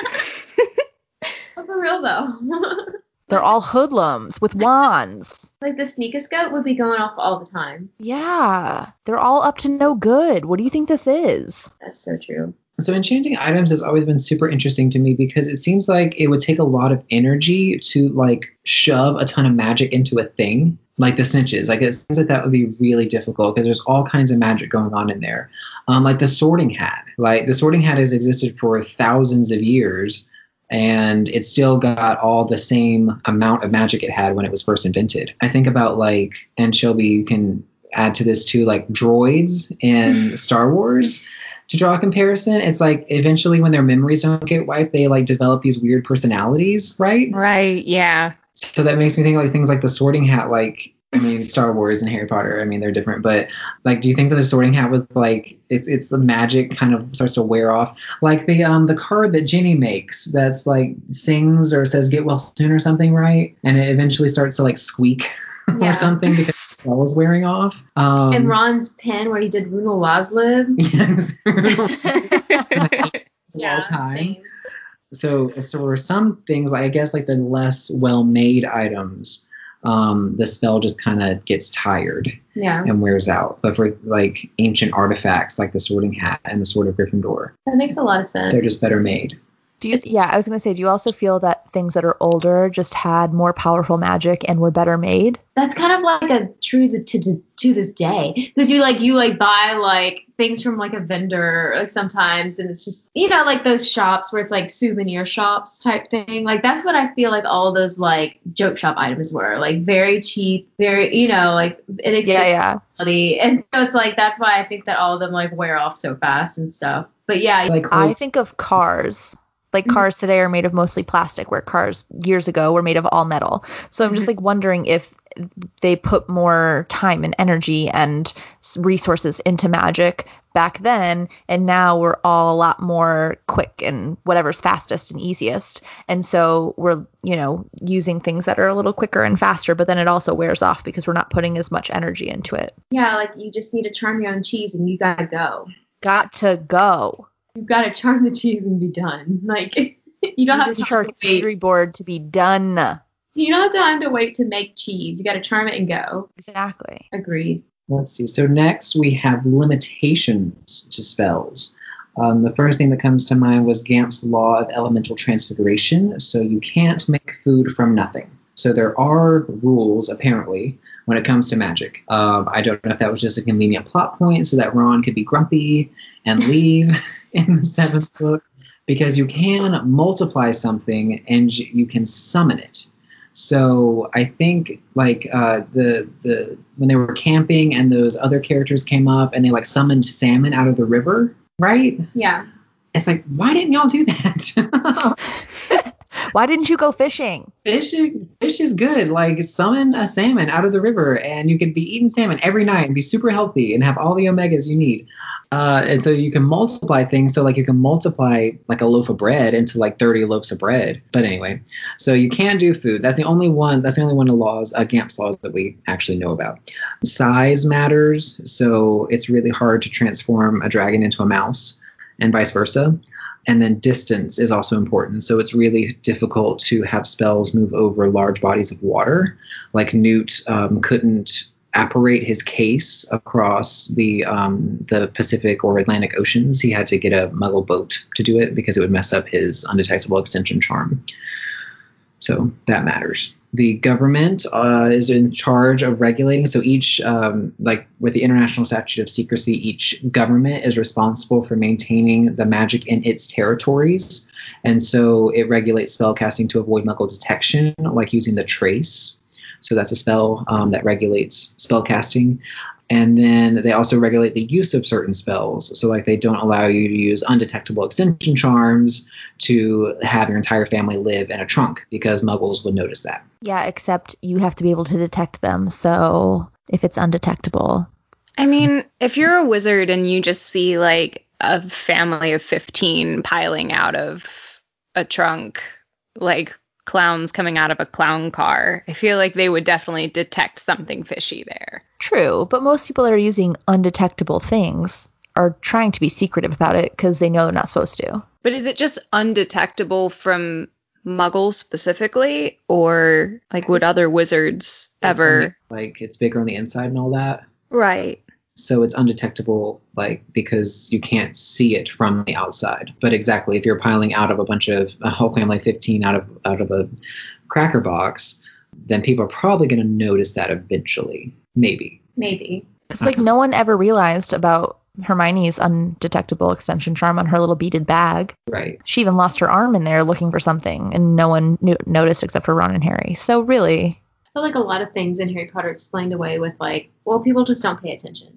for real though. They're all hoodlums with wands. Like the sneakoscope would be going off all the time. Yeah, they're all up to no good. What do you think this is? That's so true. So enchanting items has always been super interesting to me because it seems like it would take a lot of energy to like shove a ton of magic into a thing, like the snitches. Like it seems like that would be really difficult because there's all kinds of magic going on in there. Um, like the Sorting Hat. Like the Sorting Hat has existed for thousands of years and it's still got all the same amount of magic it had when it was first invented. I think about like, and Shelby, you can add to this too, like droids in Star Wars. To draw a comparison, it's like eventually when their memories don't get wiped, they like develop these weird personalities, right? Right, yeah. So that makes me think like things like the Sorting Hat, like I mean, Star Wars and Harry Potter, I mean, they're different, but like, do you think that the Sorting Hat with like, it's it's the magic kind of starts to wear off? Like the um the card that Ginny makes that's like sings or says get well soon or something, right? And it eventually starts to like squeak Yeah. or something because the spell is wearing off. Um, And Ron's pen where he did Runa Laslib. yes. Yeah, all time. same. So, so for some things, like I guess like the less well-made items, um, the spell just kind of gets tired Yeah, and wears out. But for like ancient artifacts like the Sorting Hat and the Sword of Gryffindor, that makes a lot of sense. they're just better made. Do you? Yeah, I was gonna say. Do you also feel that things that are older just had more powerful magic and were better made? That's kind of like a true to to, to this day, because you like you like buy like things from like a vendor like sometimes, and it's just, you know, like those shops where it's like souvenir shops type thing. Like that's what I feel like all those like joke shop items were, like very cheap, very, you know, like inexpensive Yeah, yeah. quality. And so it's like that's why I think that all of them like wear off so fast and stuff. But yeah, Like I close- think of cars. Like Mhm. cars today are made of mostly plastic, where cars years ago were made of all metal. So I'm just like wondering if they put more time and energy and s- resources into magic back then, and now we're all a lot more quick and whatever's fastest and easiest. And so we're, you know, using things that are a little quicker and faster, but then it also wears off because we're not putting as much energy into it. yeah, like you just need to charm your own cheese and you gotta go. Got to go. You've got to charm the cheese and be done. Like you don't You have just time to wait. charcuterie board to be done. You don't have time to wait to make cheese. You got to charm it and go. Exactly. Agreed. Let's see. So next we have limitations to spells. Um, the first thing that comes to mind was Gamp's law of elemental transfiguration. So you can't make food from nothing. So there are rules, apparently, when it comes to magic. Um, I don't know if that was just a convenient plot point so that Ron could be grumpy and leave in the seventh book, because you can multiply something and you can summon it. So I think like uh, the the when they were camping and those other characters came up and they like summoned salmon out of the river, right? Yeah. It's like, why didn't y'all do that? Why didn't you go fishing? Fish, fish is good. Like summon a salmon out of the river, and you could be eating salmon every night and be super healthy and have all the omegas you need. Uh, and so you can multiply things. So like you can multiply like a loaf of bread into like thirty loaves of bread. But anyway, so you can do food. That's the only one. That's the only one of the laws, uh, Gamp's laws that we actually know about. Size matters. So it's really hard to transform a dragon into a mouse, and vice versa. And then distance is also important. So it's really difficult to have spells move over large bodies of water. Like Newt um, couldn't apparate his case across the um, the Pacific or Atlantic Oceans. He had to get a muggle boat to do it because it would mess up his undetectable extension charm. So that matters. The government uh, is in charge of regulating. So each, um, like with the International Statute of Secrecy, each government is responsible for maintaining the magic in its territories. And so it regulates spellcasting to avoid muggle detection, like using the trace. So that's a spell um, that regulates spellcasting. And then they also regulate the use of certain spells. So like they don't allow you to use undetectable extension charms to have your entire family live in a trunk because muggles would notice that. Yeah, except you have to be able to detect them. So if it's undetectable. I mean, if you're a wizard and you just see like a family of fifteen piling out of a trunk, like clowns coming out of a clown car, I feel like they would definitely detect something fishy there. True, but most people that are using undetectable things are trying to be secretive about it because they know they're not supposed to. But is it just undetectable from muggles specifically, or like would other wizards ever? Like it's bigger on the inside and all that. Right. So it's undetectable, like, because you can't see it from the outside. But exactly, if you're piling out of a bunch of a whole family fifteen out of out of a cracker box, then people are probably going to notice that eventually. Maybe. Maybe. It's like no one ever realized about Hermione's undetectable extension charm on her little beaded bag. Right. She even lost her arm in there looking for something, and no one knew, noticed except for Ron and Harry. So really, I feel like a lot of things in Harry Potter explained away with like, well, people just don't pay attention.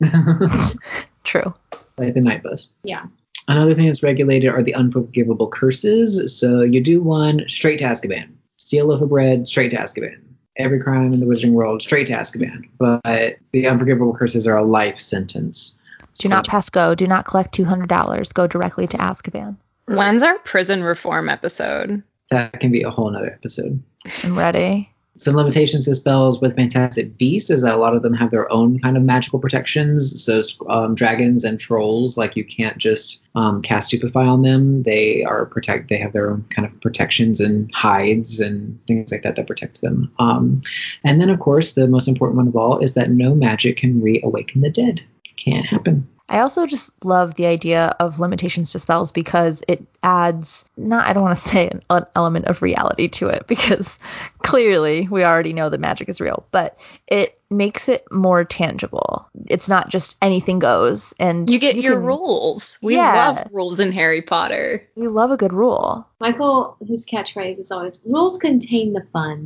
true. Like the night bus. Yeah. Another thing that's regulated are the unforgivable curses. So you do one, straight to Azkaban. Steal a loaf of bread, straight to Azkaban. every crime in the Wizarding world straight to Azkaban. But the unforgivable curses are a life sentence. Do So- not pass go. Do not collect two hundred dollars. Go directly to Azkaban. When's our prison reform episode? That can be a whole nother episode. I'm ready. Some limitations to spells with Fantastic Beasts is that a lot of them have their own kind of magical protections. So um, dragons and trolls, like you can't just um, cast Stupefy on them. They are protect. They have their own kind of protections and hides and things like that that protect them. Um, and then, of course, the most important one of all is that no magic can reawaken the dead. Can't happen. I also just love the idea of limitations to spells because it adds, not, I don't want to say an, an element of reality to it because clearly we already know that magic is real, but it makes it more tangible. It's not just anything goes. And You get you your can- rules. We Yeah. love rules in Harry Potter. You love a good rule. Michael, his catchphrase is always rules contain the fun.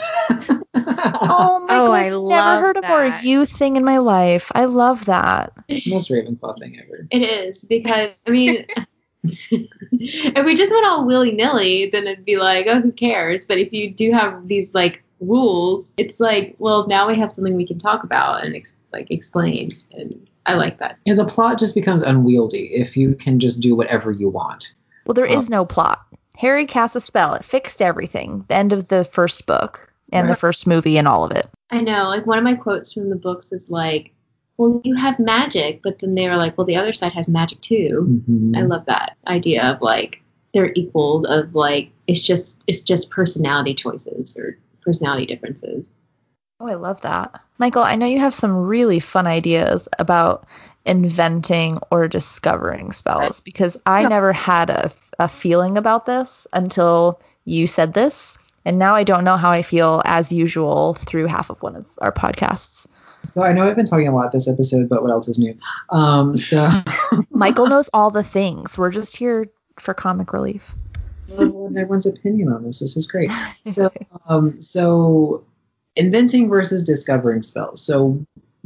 Oh, Michael, Oh, I I've never love heard a more that. you thing in my life. I love that. It's the most Ravenclaw thing ever. It is because I mean, if we just went all willy nilly, then it'd be like, oh, who cares? But if you do have these like rules, it's like, well, now we have something we can talk about and ex- like explain, and I like that. Yeah, the plot just becomes unwieldy if you can just do whatever you want. Well, there Oh. is no plot. Harry cast a spell. It fixed everything. The end of the first book and the Right. first movie and all of it. I know, like one of my quotes from the books is like, well, you have magic, but then they were like, well, the other side has magic too. Mhm. I love that idea of like they're equal, of like it's just it's just personality choices or personality differences. Oh, I love that. Michael, I know you have some really fun ideas about inventing or discovering spells because I Yeah. never had a, a feeling about this until you said this. And now I don't know how I feel as usual through half of one of our podcasts. So I know I've been talking a lot this episode, but what else is new? Um, so Michael knows all the things. We're just here for comic relief. everyone's opinion on this. This is great. So, um, so inventing versus discovering spells. So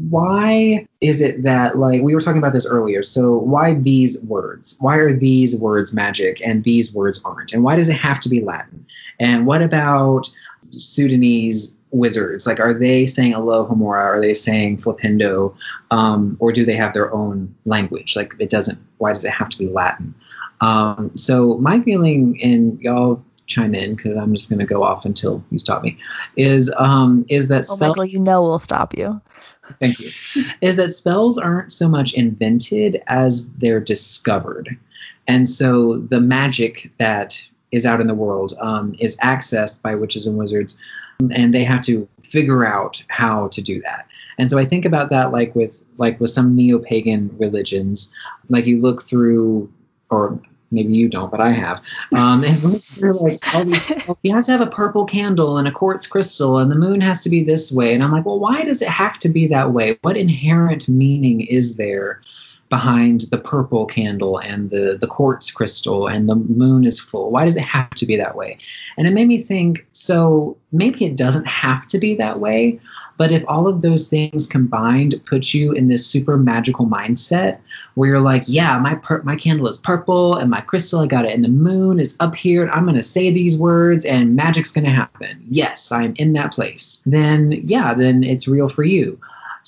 why is it that, like, we were talking about this earlier, so why these words? Why are these words magic and these words aren't? And why does it have to be Latin? And what about Sudanese wizards? Like, are they saying Alohomora? Are they saying Flipendo? Um, or do they have their own language? Like, it doesn't, why does it have to be Latin? Um, so my feeling, and y'all chime in because I'm just going to go off until you stop me, is um, is that Oh, spell- Michael, you know we'll stop you. Thank you. Is that spells aren't so much invented as they're discovered. And so the magic that is out in the world um, is accessed by witches and wizards, and they have to figure out how to do that. And so I think about that like with like with some neo-pagan religions, like you look through, or maybe you don't, but I have. Um, and look through like all these, you have to have a purple candle and a quartz crystal, and the moon has to be this way. And I'm like, well, why does it have to be that way? What inherent meaning is there behind the purple candle and the, the quartz crystal and the moon is full? Why does it have to be that way? And it made me think, so maybe it doesn't have to be that way, but if all of those things combined put you in this super magical mindset where you're like, yeah, my pur- my candle is purple and my crystal, I got it, and the moon is up here, and I'm going to say these words and magic's going to happen. Yes, I'm in that place. Then, yeah, then it's real for you.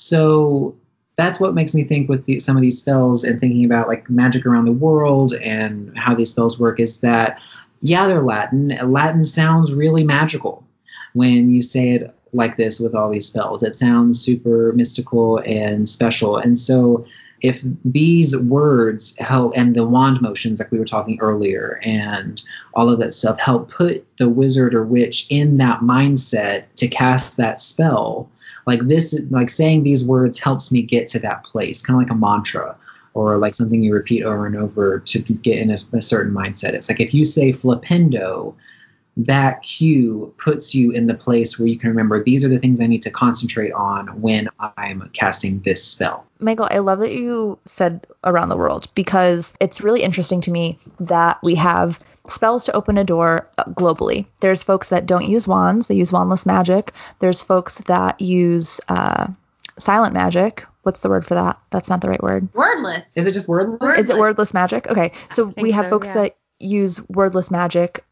So that's what makes me think with the, some of these spells and thinking about like magic around the world and how these spells work is that, yeah, they're Latin. Latin sounds really magical when you say it like this with all these spells. It sounds super mystical and special. And so if these words help, and the wand motions like we were talking earlier and all of that stuff help put the wizard or witch in that mindset to cast that spell, like this, like saying these words helps me get to that place, kind of like a mantra or like something you repeat over and over to get in a, a certain mindset. It's like if you say Flipendo, that cue puts you in the place where you can remember these are the things I need to concentrate on when I'm casting this spell. Michael, I love that you said around the world because it's really interesting to me that we have spells to open a door globally. There's folks that don't use wands, they use wandless magic. There's folks that use uh, silent magic. What's the word for that? That's not the right word. Wordless. Is it just wordless? Is it wordless magic? Okay, so we have so, folks yeah. that use wordless magic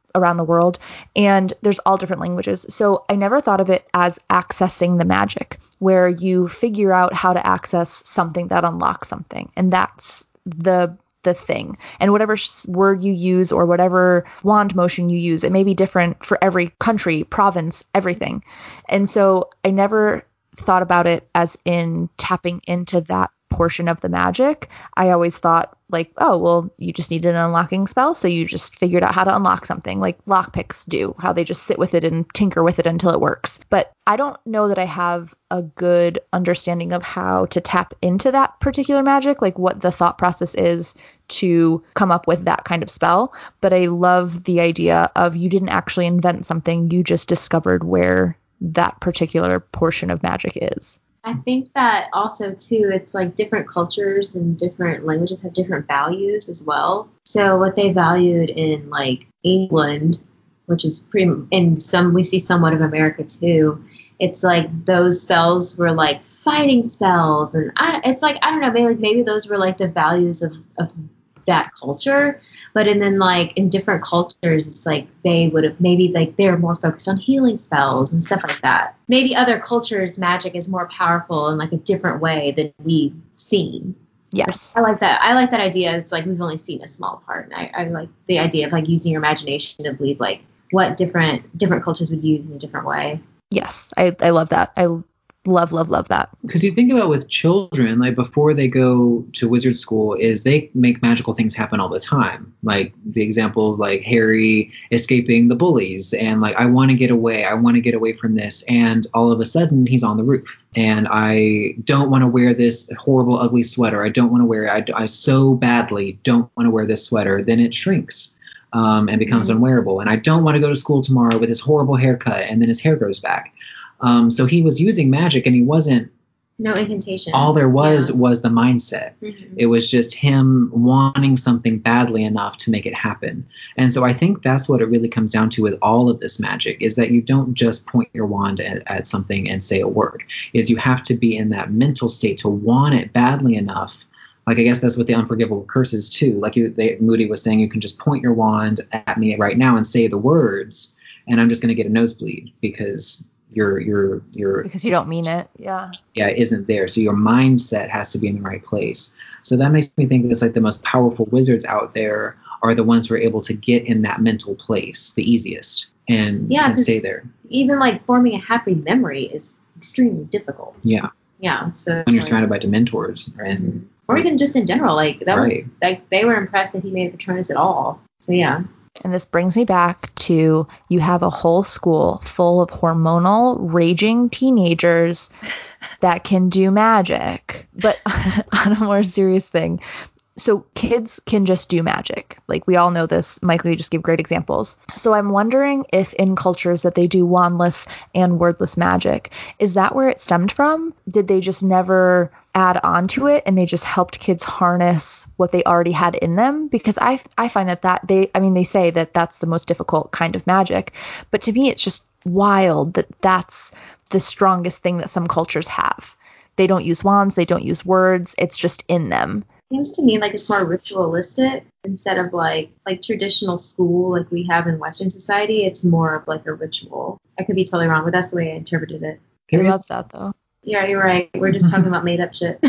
around the world, and there's all different languages. So I never thought of it as accessing the magic, where you figure out how to access something that unlocks something. And that's the the thing. And whatever word you use or whatever wand motion you use, it may be different for every country, province, everything. And so I never thought about it as in tapping into that portion of the magic. I always thought like, oh, well, you just needed an unlocking spell, so you just figured out how to unlock something, like lockpicks do, how they just sit with it and tinker with it until it works. But I don't know that I have a good understanding of how to tap into that particular magic, like what the thought process is to come up with that kind of spell. But I love the idea of you didn't actually invent something, you just discovered where that particular portion of magic is. I think that also, too, it's like different cultures and different languages have different values as well. So what they valued in, like, England, which is pretty, and some, we see somewhat of America, too, it's like those spells were, like, fighting spells. And I, it's like, I don't know, maybe, like, maybe those were, like, the values of, of that culture. But and then, like, in different cultures, it's like they would have maybe like they're more focused on healing spells and stuff like that. Maybe other cultures' magic is more powerful in like a different way than we've seen. Yes. I like that. I like that idea. It's like we've only seen a small part. And I, I like the idea of like using your imagination to believe like what different different cultures would use in a different way. Yes. I, I love that. I love, love, love that. Because you think about with children, like before they go to wizard school, is they make magical things happen all the time. Like the example of like Harry escaping the bullies and like, I want to get away. I want to get away from this. And all of a sudden he's on the roof and I don't want to wear this horrible, ugly sweater. I don't want to wear it. I, I so badly don't want to wear this sweater. Then it shrinks um, and becomes mm-hmm. unwearable. And I don't want to go to school tomorrow with his horrible haircut. And then his hair grows back. Um, so he was using magic and he wasn't. No incantation. All there was yeah. was the mindset. Mm-hmm. It was just him wanting something badly enough to make it happen. And so I think that's what it really comes down to with all of this magic is that you don't just point your wand at, at something and say a word. Is you have to be in that mental state to want it badly enough. Like, I guess that's what the unforgivable curse is too. Like you, they, Moody was saying, you can just point your wand at me right now and say the words and I'm just going to get a nosebleed because your your your because you don't mean it yeah yeah isn't there, so your mindset has to be in the right place. So that makes me think that it's like the most powerful wizards out there are the ones who are able to get in that mental place the easiest and, yeah, and stay there. Even like forming a happy memory is extremely difficult. Yeah yeah so when you're like, surrounded by dementors and or even just in general, like that right. was like they were impressed that he made a Patronus at all. So yeah. And this brings me back to you have a whole school full of hormonal, raging teenagers that can do magic. But on a more serious thing, so kids can just do magic. Like we all know this. Michael, you just gave great examples. So I'm wondering if in cultures that they do wandless and wordless magic, is that where it stemmed from? Did they just never add on to it and they just helped kids harness what they already had in them? Because I I find that that they, I mean, they say that that's the most difficult kind of magic, but to me, it's just wild that that's the strongest thing that some cultures have. They don't use wands, they don't use words. It's just in them. Seems to me like it's more ritualistic instead of like like traditional school like we have in Western society. It's more of like a ritual. I could be totally wrong, but that's the way I interpreted it. I love that though. Yeah, you're right. We're just talking about made up shit.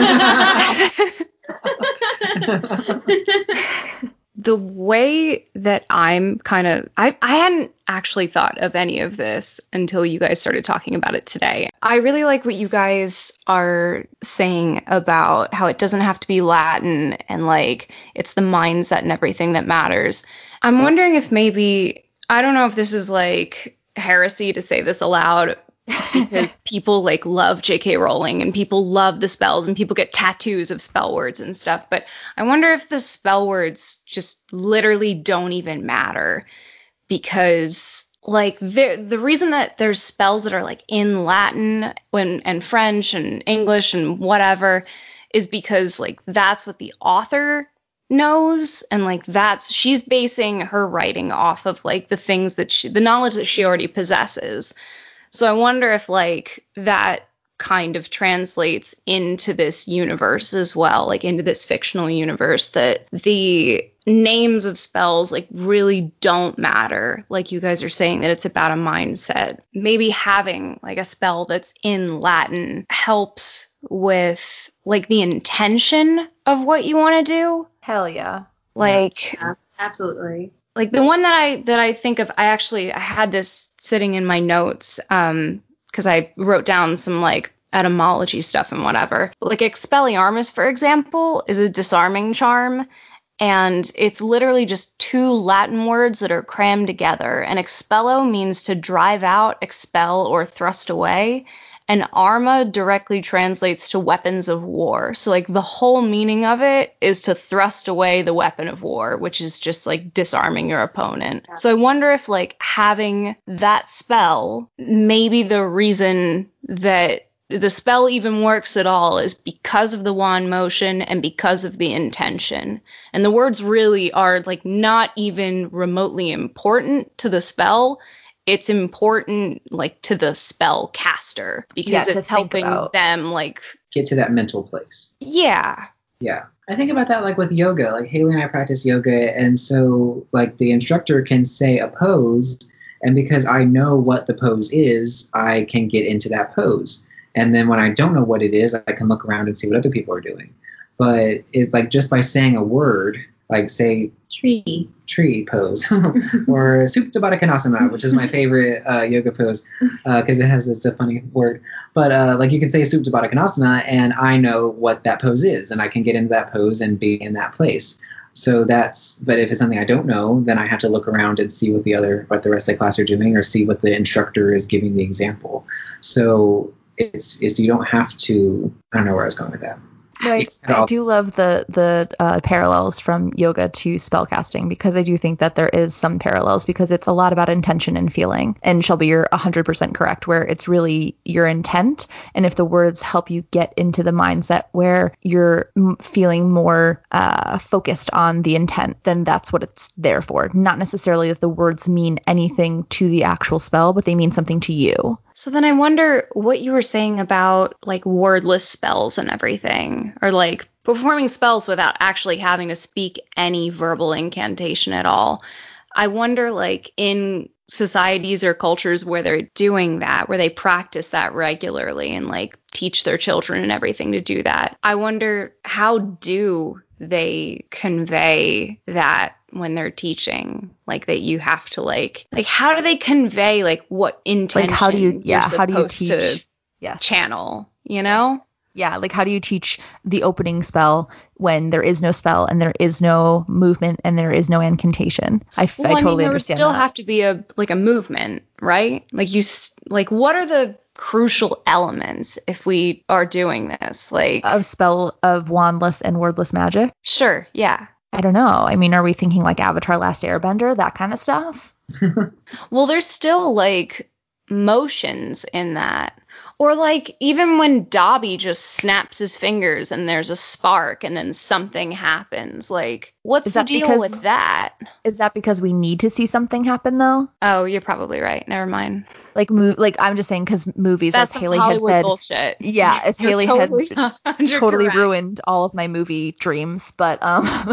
The way that I'm kind of, I, I hadn't actually thought of any of this until you guys started talking about it today. I really like what you guys are saying about how it doesn't have to be Latin and like it's the mindset and everything that matters. I'm wondering if maybe, I don't know if this is like heresy to say this aloud, because people like love J K Rowling and people love the spells and people get tattoos of spell words and stuff. But I wonder if the spell words just literally don't even matter because like the reason that there's spells that are like in Latin when and French and English and whatever is because like that's what the author knows. And like that's she's basing her writing off of like the things that she the knowledge that she already possesses. So I wonder if like that kind of translates into this universe as well, like into this fictional universe, that the names of spells like really don't matter. Like you guys are saying that it's about a mindset. Maybe having like a spell that's in Latin helps with like the intention of what you want to do. Hell yeah. Like Yeah, absolutely. like the one that I that I think of, I actually I had this sitting in my notes um because I wrote down some like etymology stuff and whatever. Like Expelliarmus, for example, is a disarming charm. And it's literally just two Latin words that are crammed together. And expello means to drive out, expel, or thrust away. And arma directly translates to weapons of war. So, like, the whole meaning of it is to thrust away the weapon of war, which is just, like, disarming your opponent. So I wonder if, like, having that spell, maybe the reason that the spell even works at all is because of the wand motion and because of the intention. And the words really are like not even remotely important to the spell. It's important like to the spell caster because Yeah, to it's think helping about. them like, Get to that mental place. yeah. Yeah. I think about that like with yoga. Like Haley and I practice yoga, and so like the instructor can say a pose, and because I know what the pose is, I can get into that pose. And then when I don't know what it is, I can look around and see what other people are doing. But it like just by saying a word, like say Tree. tree pose or Supta Baddha Konasana, which is my favorite uh, yoga pose because uh, it has it's a funny word. But uh, like you can say Supta Baddha Konasana and I know what that pose is and I can get into that pose and be in that place. So that's, but if it's something I don't know, then I have to look around and see what the other, what the rest of the class are doing or see what the instructor is giving the example. So it's, it's you don't have to, I don't know where I was going with that. No, I, I do love the the uh, parallels from yoga to spellcasting because I do think that there is some parallels because it's a lot about intention and feeling. And Shelby, you're one hundred percent correct where it's really your intent. And if the words help you get into the mindset where you're m- feeling more uh, focused on the intent, then that's what it's there for. Not necessarily that the words mean anything to the actual spell, but they mean something to you. So then I wonder what you were saying about like wordless spells and everything, or like performing spells without actually having to speak any verbal incantation at all. I wonder like in societies or cultures where they're doing that, where they practice that regularly and like teach their children and everything to do that. I wonder how do they convey that when they're teaching, like that you have to like, like how do they convey like what intention Like how do you, yeah, you're how do you supposed teach? to Yes. channel, you know? Yes. Yeah, like how do you teach the opening spell when there is no spell and there is no movement and there is no incantation? I, f- Well, I I totally mean, there would understand still that. have to be a like a movement, right? Like you, s- like what are the crucial elements if we are doing this? Like, Of spell of wandless and wordless magic. sure, yeah. I don't know. I mean, are we thinking like Avatar: Last Airbender, that kind of stuff? Well, there's still like motions in that. Or like even when Dobby just snaps his fingers and there's a spark and then something happens. Like, what's Is the that deal because- with that? Is that because we need to see something happen though? Oh, you're probably right. Never mind. Like, mo- like I'm just saying because movies, That's as some Haley Hollywood had said, bullshit. yeah, as You're Haley totally had one hundred totally correct. ruined all of my movie dreams. But um,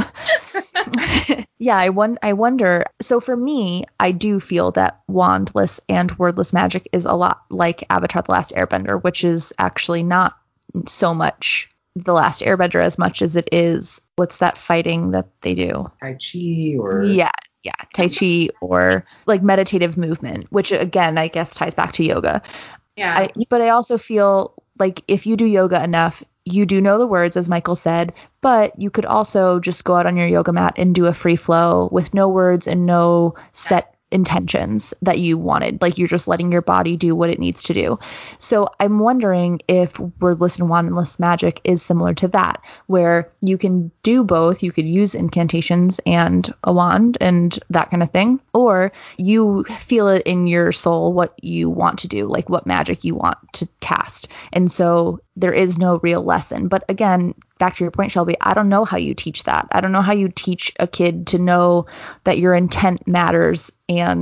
yeah, I won- I wonder. So for me, I do feel that wandless and wordless magic is a lot like Avatar: The Last Airbender, which is actually not so much The Last Airbender as much as it is what's that fighting that they do? Tai Chi or Yeah, yeah, Tai Chi or like meditative movement, which again I guess ties back to yoga. Yeah. I, but I also feel like if you do yoga enough, you do know the words, as Michael said, but you could also just go out on your yoga mat and do a free flow with no words and no set intentions that you wanted. Like you're just letting your body do what it needs to do. So I'm wondering if wordless and wandless magic is similar to that, where you can do both. You could use incantations and a wand and that kind of thing, or you feel it in your soul what you want to do, like what magic you want to cast. And so there is no real lesson. But again, back to your point, Shelby, I don't know how you teach that. I don't know how you teach a kid to know that your intent matters and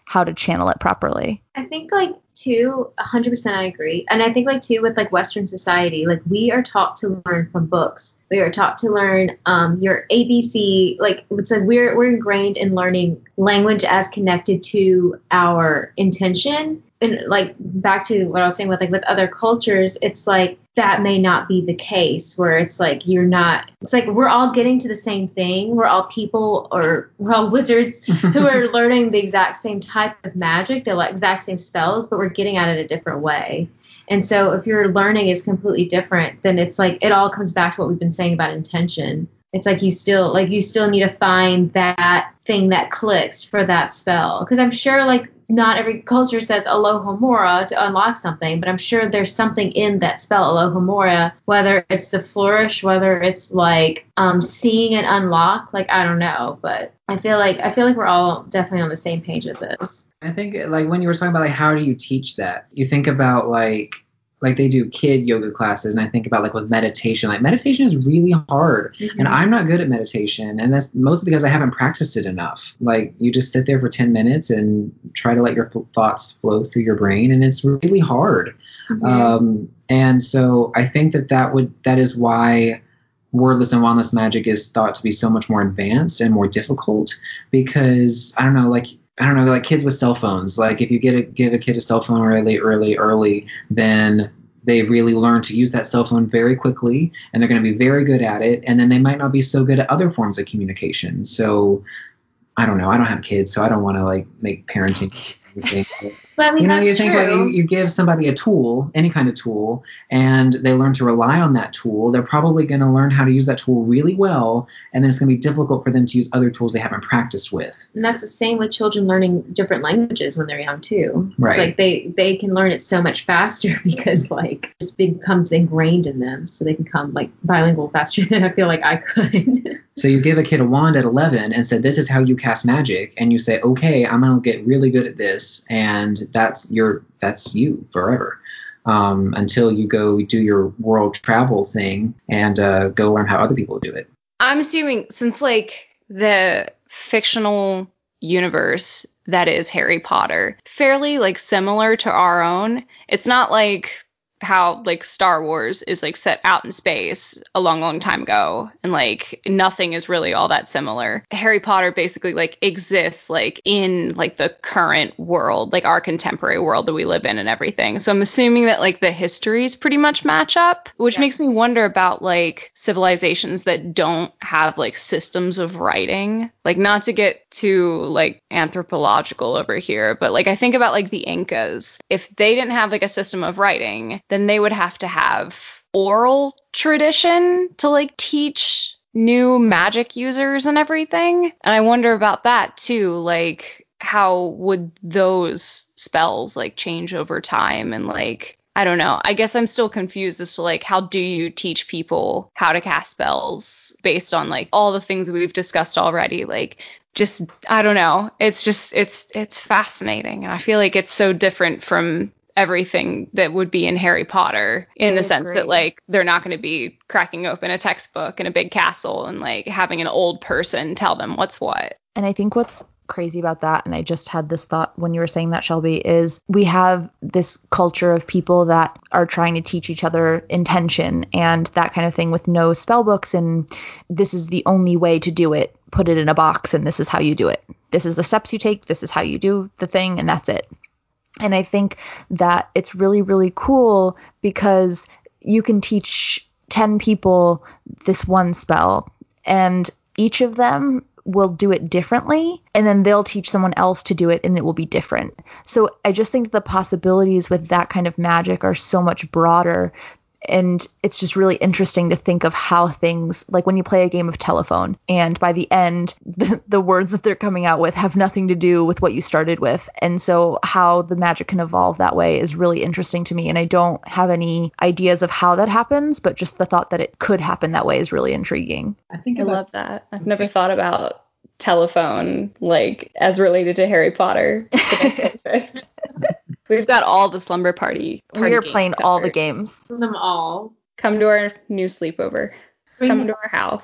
how to channel it properly. I think like too, one hundred percent I agree. And I think like too with like Western society, like we are taught to learn from books. We are taught to learn um, your A B C. Like it's like we're we're ingrained in learning language as connected to our intention. And like back to what I was saying with like with other cultures, it's like that may not be the case where it's like you're not, it's like we're all getting to the same thing. We're all people or we're all wizards who are learning the exact same type of magic, the like, exact same spells, but we're getting at it a different way. And so if your learning is completely different, then it's like it all comes back to what we've been saying about intention. It's like you still like you still need to find that thing that clicks for that spell. Because I'm sure like not every culture says Alohomora to unlock something, but I'm sure there's something in that spell Alohomora, whether it's the flourish, whether it's like um, seeing an unlock. Like I don't know, but I feel like I feel like we're all definitely on the same page with this. I think like when you were talking about like how do you teach that, you think about like like they do kid yoga classes, and I think about like with meditation, like meditation is really hard, mm-hmm. and I'm not good at meditation, and that's mostly because I haven't practiced it enough. Like you just sit there for ten minutes and try to let your thoughts flow through your brain, and it's really hard. Mm-hmm. Um, and so I think that that would that is why wordless and wandless magic is thought to be so much more advanced and more difficult, because I don't know, like I don't know, like kids with cell phones. Like if you get a, give a kid a cell phone really early, early, then they really learn to use that cell phone very quickly, and they're going to be very good at it. And then they might not be so good at other forms of communication. So I don't know. I don't have kids, so I don't want to like make parenting. But I mean, you know, that's you think true. like you, you give somebody a tool, any kind of tool, and they learn to rely on that tool. They're probably going to learn how to use that tool really well, and then it's going to be difficult for them to use other tools they haven't practiced with. And that's the same with children learning different languages when they're young too. Right. It's like they they can learn it so much faster because like it becomes ingrained in them, so they can become like bilingual faster than I feel like I could. So you give a kid a wand at eleven and said, this is how you cast magic. And you say, okay, I'm going to get really good at this. And that's your, that's you forever. Um, until you go do your world travel thing and uh, go learn how other people do it. I'm assuming since like the fictional universe that is Harry Potter, fairly like similar to our own, it's not like how like Star Wars is like set out in space a long, long time ago, and like nothing is really all that similar. Harry Potter basically like exists like in like the current world, like our contemporary world that we live in and everything. So I'm assuming that like the histories pretty much match up, which yeah. makes me wonder about like civilizations that don't have like systems of writing. Like not to get too like anthropological over here, but like I think about like the Incas. If they didn't have like a system of writing, then they would have to have oral tradition to like teach new magic users and everything. And I wonder about that too. Like how would those spells like change over time? And like, I don't know. I guess I'm still confused as to like, how do you teach people how to cast spells based on like all the things we've discussed already? Like, just, I don't know. It's just, it's, it's fascinating. And I feel like it's so different from everything that would be in Harry Potter in the sense that like they're not going to be cracking open a textbook in a big castle and like having an old person tell them what's what. And I think what's crazy about that, and I just had this thought when you were saying that, Shelby, is we have this culture of people that are trying to teach each other intention and that kind of thing with no spell books, and this is the only way to do it. Put it in a box and this is how you do it. This is the steps you take. This is how you do the thing, and that's it. And I think that it's really, really cool because you can teach ten people this one spell and each of them will do it differently, and then they'll teach someone else to do it and it will be different. So I just think the possibilities with that kind of magic are so much broader. And it's just really interesting to think of how things, like when you play a game of telephone and by the end, the, the words that they're coming out with have nothing to do with what you started with. And so how the magic can evolve that way is really interesting to me. And I don't have any ideas of how that happens, but just the thought that it could happen that way is really intriguing. I think I about- love that. I've never thought about telephone like as related to Harry Potter. Perfect. We've got all the slumber party. party we are playing all the games. Them all. Come to our new sleepover. Bring Come to our house.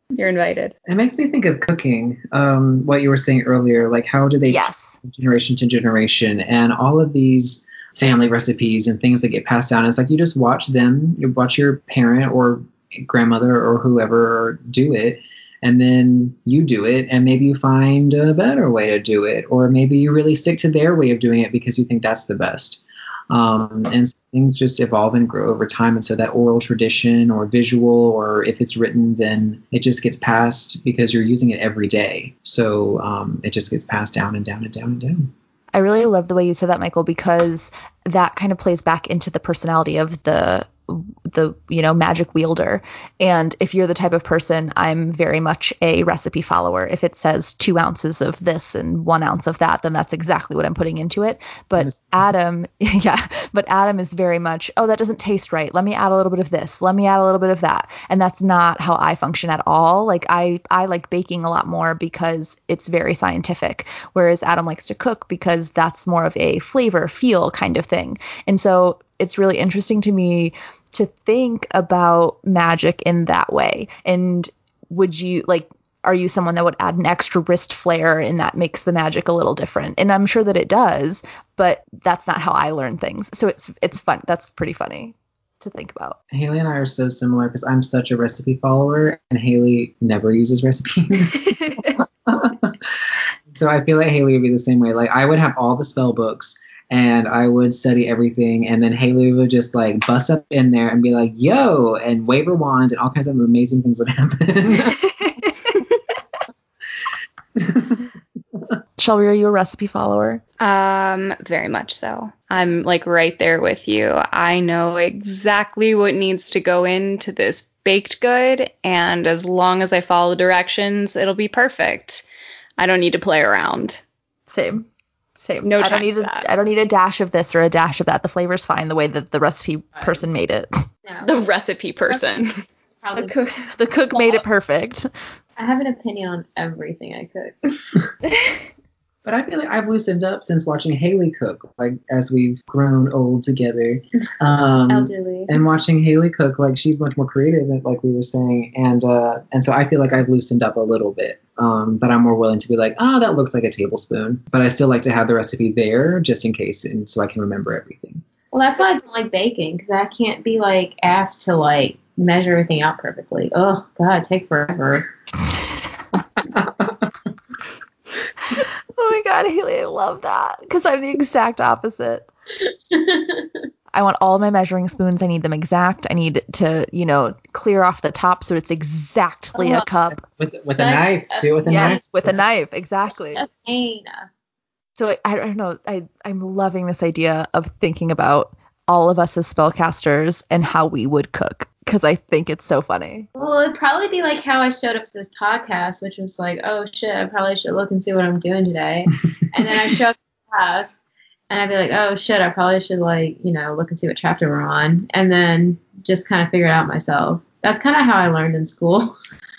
You're invited. It makes me think of cooking. Um, what you were saying earlier, like how do they Yes. change generation to generation, and all of these family recipes and things that get passed down. It's like you just watch them, you watch your parent or grandmother or whoever do it, and then you do it, and maybe you find a better way to do it, or maybe you really stick to their way of doing it because you think that's the best. Um, and so things just evolve and grow over time. And so that oral tradition or visual, or if it's written, then it just gets passed because you're using it every day. So um, it just gets passed down and down and down and down. I really love the way you said that, Michael, because that kind of plays back into the personality of the the you know magic wielder. And if you're the type of person, I'm very much a recipe follower. If it says two ounces of this and one ounce of that, then that's exactly what I'm putting into it. But Adam, yeah, but Adam is very much, oh, that doesn't taste right. Let me add a little bit of this. Let me add a little bit of that. And that's not how I function at all. Like I, I like baking a lot more because it's very scientific, whereas Adam likes to cook because that's more of a flavor feel kind of thing. And so it's really interesting to me to think about magic in that way. And would you like, are you someone that would add an extra wrist flare and that makes the magic a little different? And I'm sure that it does, but that's not how I learn things. So it's, it's fun. That's pretty funny to think about. Haley and I are so similar because I'm such a recipe follower and Haley never uses recipes. So I feel like Haley would be the same way. Like I would have all the spell books and I would study everything. And then Haley would just like bust up in there and be like, yo, and wave her wand and all kinds of amazing things would happen. Shelby, are you a recipe follower? Um, very much so. I'm like right there with you. I know exactly what needs to go into this baked good. And as long as I follow directions, it'll be perfect. I don't need to play around. Same. Same. No I don't time need for a, that. I don't need a dash of this or a dash of that. The flavor's fine the way that the recipe person made it. No. The recipe person. It's probably The cook, the cook made it perfect. I have an opinion on everything I cook. But I feel like I've loosened up since watching Haley cook, like as we've grown old together. Um, Elderly. and watching Haley cook, like she's much more creative, like we were saying, and uh, and so I feel like I've loosened up a little bit. Um, but I'm more willing to be like, oh, that looks like a tablespoon. But I still like to have the recipe there just in case, and so I can remember everything. Well, that's why I don't like baking, because I can't be like asked to like measure everything out perfectly. Oh God, it'd take forever. Oh my God, Haley, I love that. Because I'm the exact opposite. I want all of my measuring spoons. I need them exact. I need to, you know, clear off the top so it's exactly Oh, a cup. With with Such a knife, a- too, with a Yes, knife. with a knife, exactly. A pain. So I, I don't know. I, I'm loving this idea of thinking about all of us as spellcasters and how we would cook because I think it's so funny. Well, it'd probably be like how I showed up to this podcast, which was like, oh shit, I probably should look and see what I'm doing today. And then I show up to class and I'd be like, oh shit, I probably should like, you know, look and see what chapter we're on. And then just kind of figure it out myself. That's kind of how I learned in school.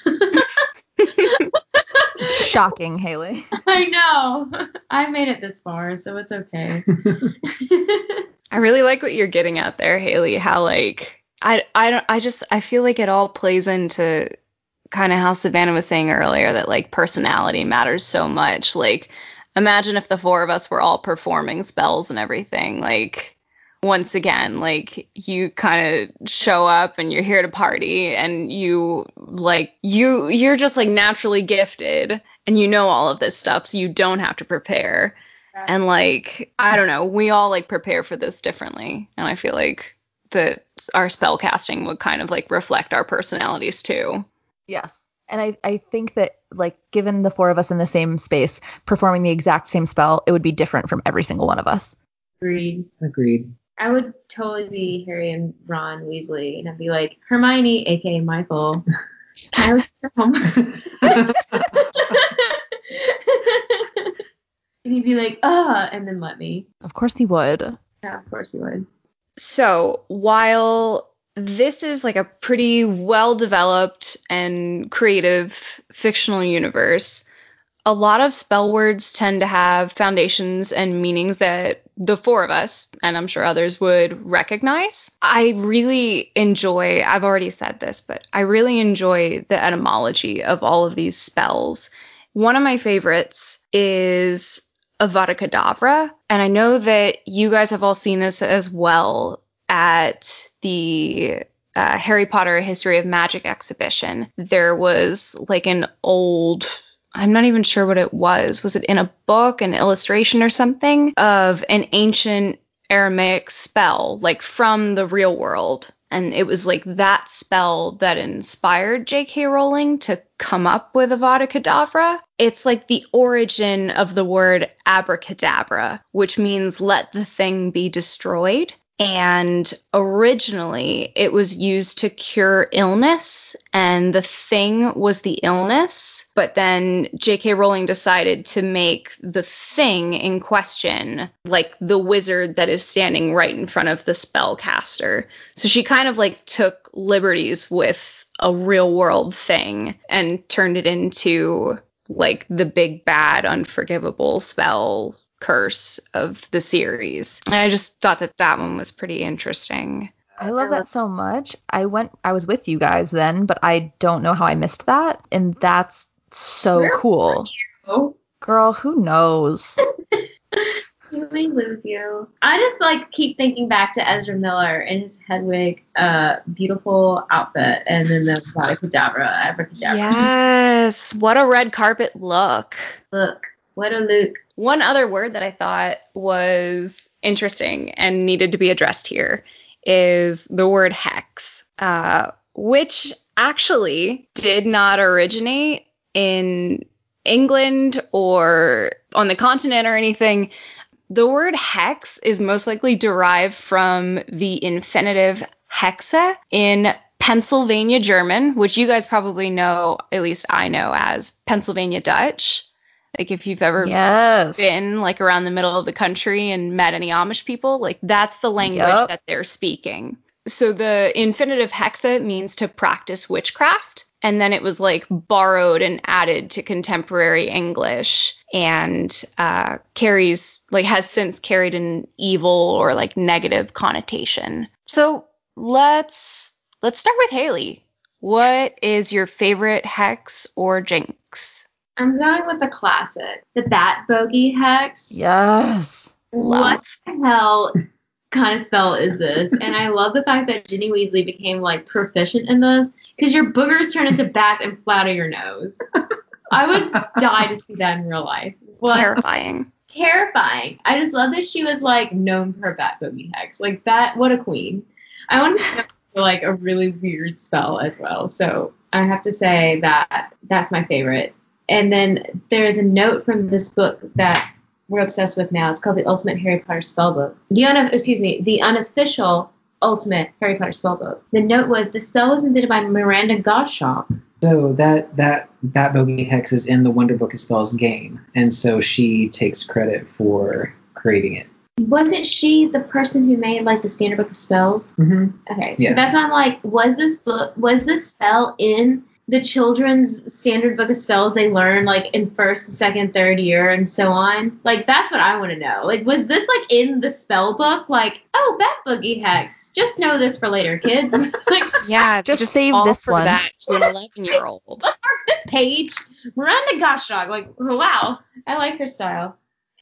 Shocking, Haley. I know. I made it this far, so it's okay. I really like what you're getting at there, Haley. How like I I don't I just I feel like it all plays into kind of how Savannah was saying earlier that like personality matters so much. Like imagine if the four of us were all performing spells and everything. Like once again, like you kind of show up and you're here to party and you like you you're just like naturally gifted and you know all of this stuff so you don't have to prepare. And like, I don't know, we all like prepare for this differently. And I feel like that our spell casting would kind of like reflect our personalities too. Yes. And I, I think that like given the four of us in the same space performing the exact same spell, it would be different from every single one of us. Agreed. Agreed. I would totally be Harry and Ron Weasley, and I'd be like, Hermione, aka Michael, can I look at your homework? And he'd be like, uh, and then let me. Of course he would. Yeah, of course he would. So while this is like a pretty well developed and creative fictional universe, a lot of spell words tend to have foundations and meanings that the four of us, and I'm sure others, would recognize. I really enjoy, I've already said this, but I really enjoy the etymology of all of these spells. One of my favorites is Avada Kedavra, and I know that you guys have all seen this as well at the uh, Harry Potter History of Magic exhibition. There was like an old, I'm not even sure what it was. Was it in a book, an illustration or something, of an ancient Aramaic spell, like from the real world? And it was like that spell that inspired J K Rowling to come up with Avada Kedavra. It's like the origin of the word abracadabra, which means let the thing be destroyed. And originally it was used to cure illness, and the thing was the illness. But then J K Rowling decided to make the thing in question like the wizard that is standing right in front of the spellcaster. So she kind of like took liberties with a real world thing and turned it into like the big bad unforgivable spell curse of the series. And I just thought that that one was pretty interesting. I love that so much. I went, I was with you guys then, but I don't know how I missed that. And that's so Where cool. Oh, Girl, who knows? we lose you. I just like keep thinking back to Ezra Miller and his Hedwig, uh, beautiful outfit, and then the Avada Kedavra, abracadabra. Yes, what a red carpet look. Look, what a look. One other word that I thought was interesting and needed to be addressed here is the word hex, uh, which actually did not originate in England or on the continent or anything. The word hex is most likely derived from the infinitive hexa in Pennsylvania German, which you guys probably know, at least I know, as Pennsylvania Dutch. Like if you've ever Yes. been like around the middle of the country and met any Amish people, like that's the language Yep. that they're speaking. So the infinitive hexa means to practice witchcraft. And then it was like borrowed and added to contemporary English, and uh, carries like has since carried an evil or like negative connotation. So let's let's start with Haley. What is your favorite hex or jinx? I'm going with the classic, the Bat Bogey Hex. Yes. What the hell kind of spell is this? And I love the fact that Ginny Weasley became like proficient in this, because your boogers turn into bats and fly out of your nose. I would die to see that in real life. What? Terrifying. Terrifying. I just love that she was like known for her Bat Bogey Hex. Like that, what a queen. I want to see like a really weird spell as well. So I have to say that that's my favorite. And then there's a note from this book that we're obsessed with now. It's called The Ultimate Harry Potter Spellbook. The un- excuse me, the unofficial Ultimate Harry Potter Spellbook. The note was, the spell was invented by Miranda Gottschalk. So that that Bat Bogey Hex is in the Wonder Book of Spells game, and so she takes credit for creating it. Wasn't she the person who made like the Standard Book of Spells? Mm-hmm. Okay, Yeah. so that's why I'm like, was this book, was this spell in the children's Standard Book of Spells they learn like in first, second, third year and so on? Like that's what I want to know. Like was this like in the spell book? Like, oh, Bat Boogie Hex. Just know this for later, kids. Like Yeah, Just just save this offer one. that to an eleven-year-old. look mark this page. Miranda Gottschalk. Like wow, I like her style.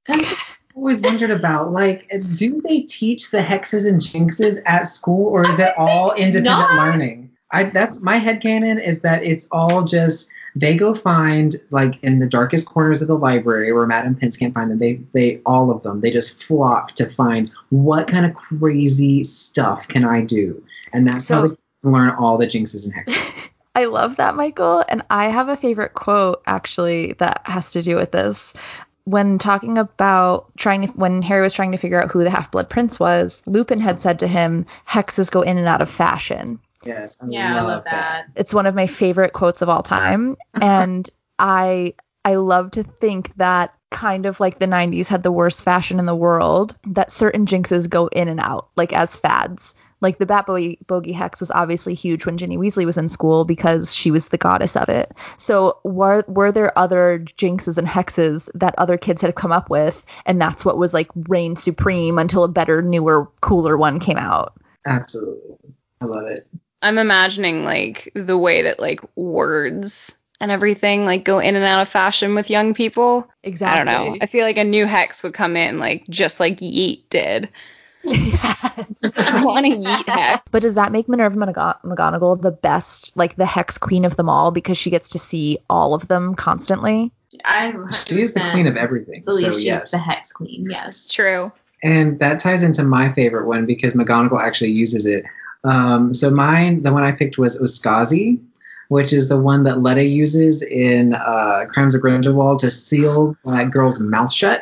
Always wondered about, like, do they teach the hexes and jinxes at school, or is it all independent not. learning? I that's my headcanon is that it's all just they go find like in the darkest corners of the library where Madam Pince can't find them. They they all of them they just flock to find what kind of crazy stuff can I do, and that's So- how they learn all the jinxes and hexes. I love that, Michael. And I have a favorite quote actually that has to do with this. When talking about trying to, when Harry was trying to figure out who the Half-Blood Prince was, Lupin had said to him, hexes go in and out of fashion. Yes, I Yeah, love I love that. It's one of my favorite quotes of all time. And I I love to think that kind of like the nineties had the worst fashion in the world, that certain jinxes go in and out, like as fads. Like the Bat Bogey, Bogey Hex was obviously huge when Ginny Weasley was in school because she was the goddess of it. So were were there other jinxes and hexes that other kids had come up with, and that's what was like reigned supreme until a better, newer, cooler one came out? Absolutely. I love it. I'm imagining like the way that like words and everything like go in and out of fashion with young people. Exactly. I don't know. I feel like a new hex would come in like just like Yeet did. Yes. I want a Yeet hex. But does that make Minerva McGo- McGonagall the best, like the hex queen of them all, because she gets to see all of them constantly? I She's the queen of everything. believe So she's yes. the hex queen. Yes. It's true. And that ties into my favorite one because McGonagall actually uses it. Um, so mine, the one I picked was Uskazi, which is the one that Letta uses in uh, Crimes of Grindelwald to seal that girl's mouth shut.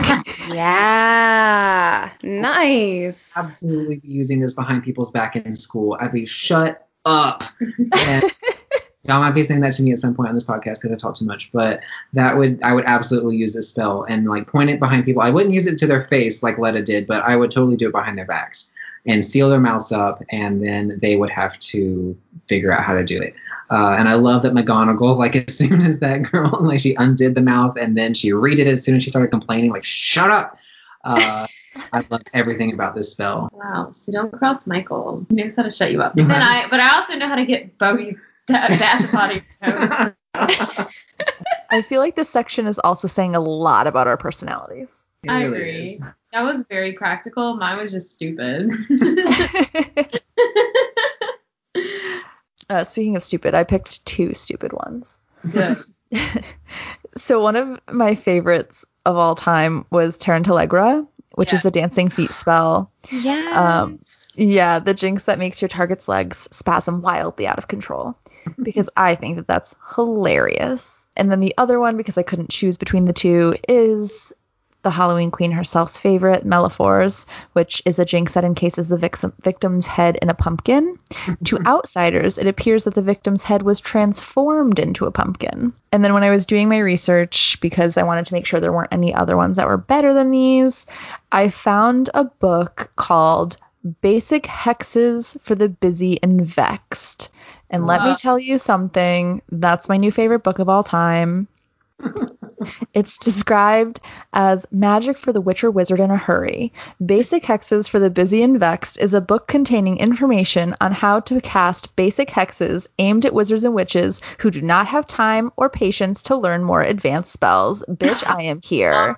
Yeah. Nice. Absolutely be using this behind people's back in school. I'd be shut up. And y'all might be saying that to me at some point on this podcast because I talk too much, but that would I would absolutely use this spell and like point it behind people. I wouldn't use it to their face like Letta did, but I would totally do it behind their backs and seal their mouths up, and then they would have to figure out how to do it. Uh, and I love that McGonagall, like as soon as that girl, like she undid the mouth and then she redid it as soon as she started complaining, like shut up. Uh, I love everything about this spell. Wow. So don't cross Michael. He knows how to shut you up. But then I, but I also know how to get Bogey's that's out of your nose. I feel like this section is also saying a lot about our personalities. It I really agree. is. That was very practical. Mine was just stupid. uh, speaking of stupid, I picked two stupid ones. Good. So one of my favorites of all time was Tarantellegra, which Yeah. is the dancing feet spell. Yeah. Um, yeah, the jinx that makes your target's legs spasm wildly out of control, because I think that that's hilarious. And then the other one, because I couldn't choose between the two, is the Halloween Queen herself's favorite, Malefor's, which is a jinx that encases the vic- victim's head in a pumpkin. To outsiders, it appears that the victim's head was transformed into a pumpkin. And then when I was doing my research, because I wanted to make sure there weren't any other ones that were better than these, I found a book called Basic Hexes for the Busy and Vexed. And let me Wow. tell you something, that's my new favorite book of all time. It's described as magic for the witch or wizard in a hurry. Basic Hexes for the Busy and Vexed is a book containing information on how to cast basic hexes aimed at wizards and witches who do not have time or patience to learn more advanced spells. Bitch, I am here.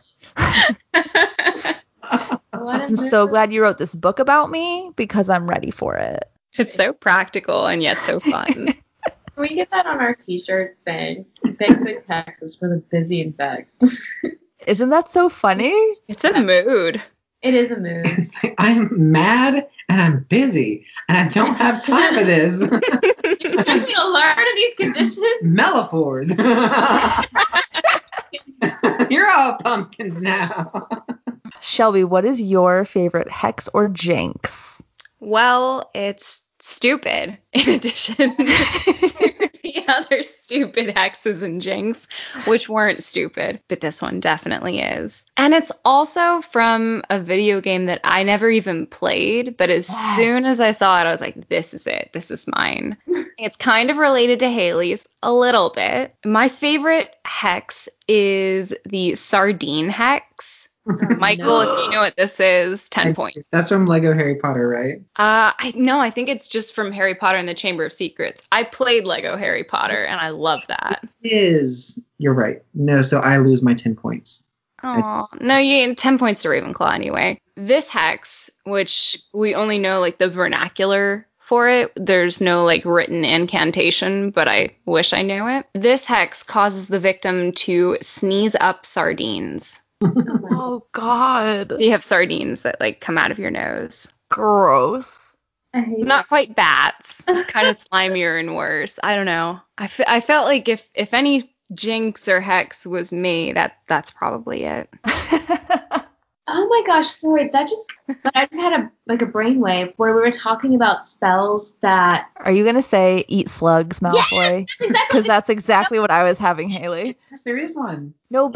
I'm so glad you wrote this book about me because I'm ready for it. It's so practical and yet so fun. Can we get that on our t-shirts thing? Basic hexes for the busy and vexed. Isn't that so funny? It's a mood. It is a mood. It's like, I'm mad and I'm busy and I don't have time for this. You expect me to learn these conditions? Malefor's. You're all pumpkins now. Shelby, what is your favorite hex or jinx? Well, it's stupid in addition to the other stupid hexes and jinx, which weren't stupid, but this one definitely is. And it's also from a video game that I never even played, but as Yes. soon as I saw it, I was like, this is it. This is mine. It's kind of related to Haley's a little bit. My favorite hex is the sardine hex. Michael, if you know what this is, ten points. That's from Lego Harry Potter, right? Uh, I no, I think it's just from Harry Potter and the Chamber of Secrets. I played Lego Harry Potter, and I love that. It is. You're right. No, so I lose my ten points. Oh no, you get ten points to Ravenclaw anyway. This hex, which we only know like the vernacular for it, there's no like written incantation, but I wish I knew it. This hex causes the victim to sneeze up sardines. Oh, God. So you have sardines that like come out of your nose. Gross. I hate Not quite bats. It's kind of slimier and worse. I don't know. I, f- I felt like if, if any jinx or hex was me, that that's probably it. Oh my gosh, sorry. That just, but I just had a like a brainwave where we were talking about spells that. Are you going to say eat slugs, Malfoy? Yes, that's exactly. Because that's exactly what I was having, Haley. Yes, there is one. No, but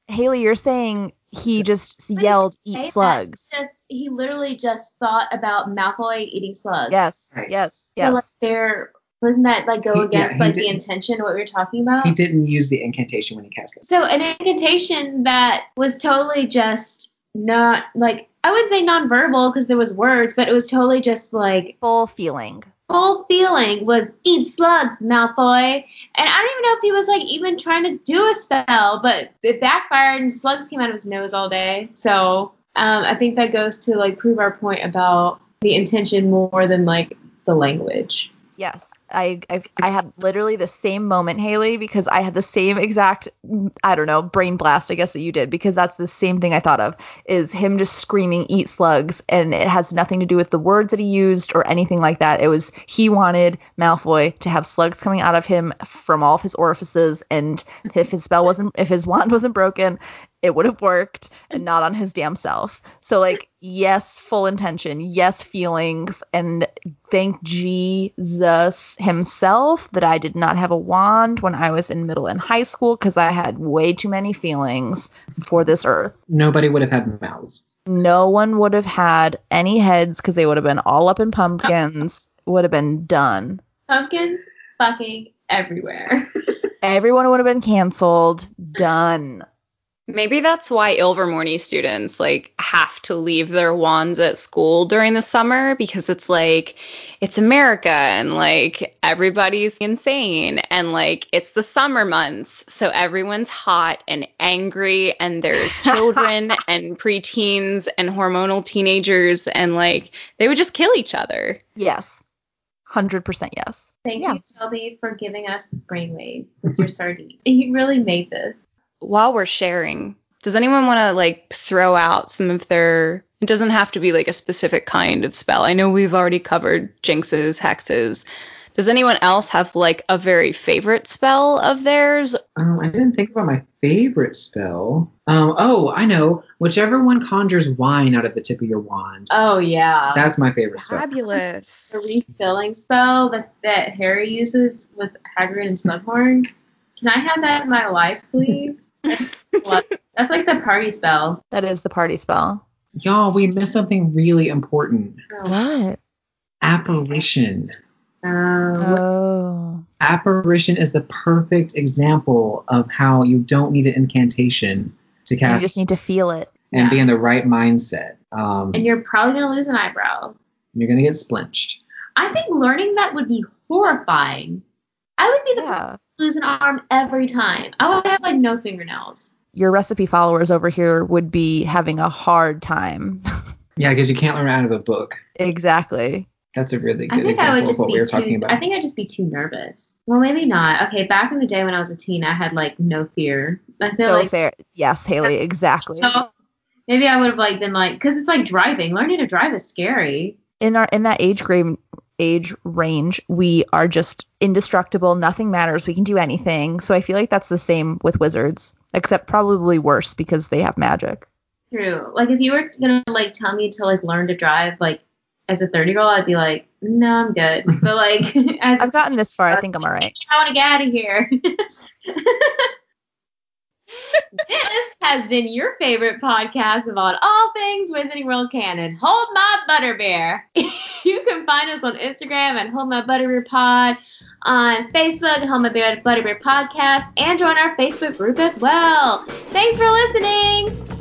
Haley, you're saying he just yelled, "Eat slugs." Just, he literally just thought about Malfoy eating slugs. Yes, Right. yes, So, like, yes. they're, wouldn't that, like, go He- yeah, against, he like, the didn't- intention of what we were talking about? He didn't use the incantation when he cast it. So, an incantation that was totally just not, like, I wouldn't say nonverbal because there was words, but it was totally just, like, Full feeling. full feeling was eat slugs, Malfoy. And I don't even know if he was like even trying to do a spell, but it backfired and slugs came out of his nose all day. So um, I think that goes to like prove our point about the intention more than like the language. Yes, I I've, I had literally the same moment, Haley, because I had the same exact, I don't know, brain blast, I guess, that you did, because that's the same thing I thought of, is him just screaming, "Eat slugs," and it has nothing to do with the words that he used or anything like that. It was, he wanted Malfoy to have slugs coming out of him from all of his orifices, and if his spell wasn't, if his wand wasn't broken, it would have worked, and not on his damn self. So, like, yes, full intention, yes, feelings, and thank Jesus himself that I did not have a wand when I was in middle and high school, because I had way too many feelings for this earth. Nobody would have had mouths. No one would have had any heads because they would have been all up in pumpkins, would have been done. Pumpkins fucking everywhere. Everyone would have been canceled, done. Maybe that's why Ilvermorny students like have to leave their wands at school during the summer, because it's like it's America and like everybody's insane and like it's the summer months, so everyone's hot and angry and there's children and preteens and hormonal teenagers and like they would just kill each other. Yes. one hundred percent yes. Thank Yeah. you, Shelby, for giving us this brainwave with your sardine. You really made this. While we're sharing, does anyone want to like throw out some of their, it doesn't have to be like a specific kind of spell. I know we've already covered jinxes, hexes. Does anyone else have like a very favorite spell of theirs? Um, I didn't think about my favorite spell. Um, oh, I know. Whichever one conjures wine out of the tip of your wand. Oh, yeah. That's my favorite spell. Fabulous. The refilling spell that, that Harry uses with Hagrid and Slughorn. Can I have that in my life, please? That's, that's like the party spell. That is the party spell. Y'all, we missed something really important. What? Apparition. Um, Oh. Apparition is the perfect example of how you don't need an incantation to You cast just need to feel it. and Yeah. be in the right mindset. Um, and you're probably going to lose an eyebrow. you're going to get splinched. I think learning that would be horrifying. I would be the person Yeah. to lose an arm every time. I would have like no fingernails. Your recipe followers over here would be having a hard time. Yeah, because you can't learn out of a book. Exactly. That's a really I good think I example would of just what be we were too. talking about. I think I'd just be too nervous. Well, maybe not. Okay, back in the day when I was a teen, I had like no fear. I feel So like fair. Yes, Haley, exactly. so maybe I would have like been like, because it's like driving. Learning to drive is scary. In our in that age grade age range, we are just indestructible. Nothing matters. We can do anything. So I feel like that's the same with wizards, except probably worse because they have magic. True. Like if you were gonna like tell me to like learn to drive like as a thirty year old, I'd be like, no, I'm good. But like as a I've gotten this far. I think I'm all right. I want to get out of here. This has been your favorite podcast about all things Wizarding World canon. Hold My Butterbeer. You can find us on Instagram at Hold My Butterbeer Pod, on Facebook at Hold My Butterbeer Podcast, and join our Facebook group as well. Thanks for listening.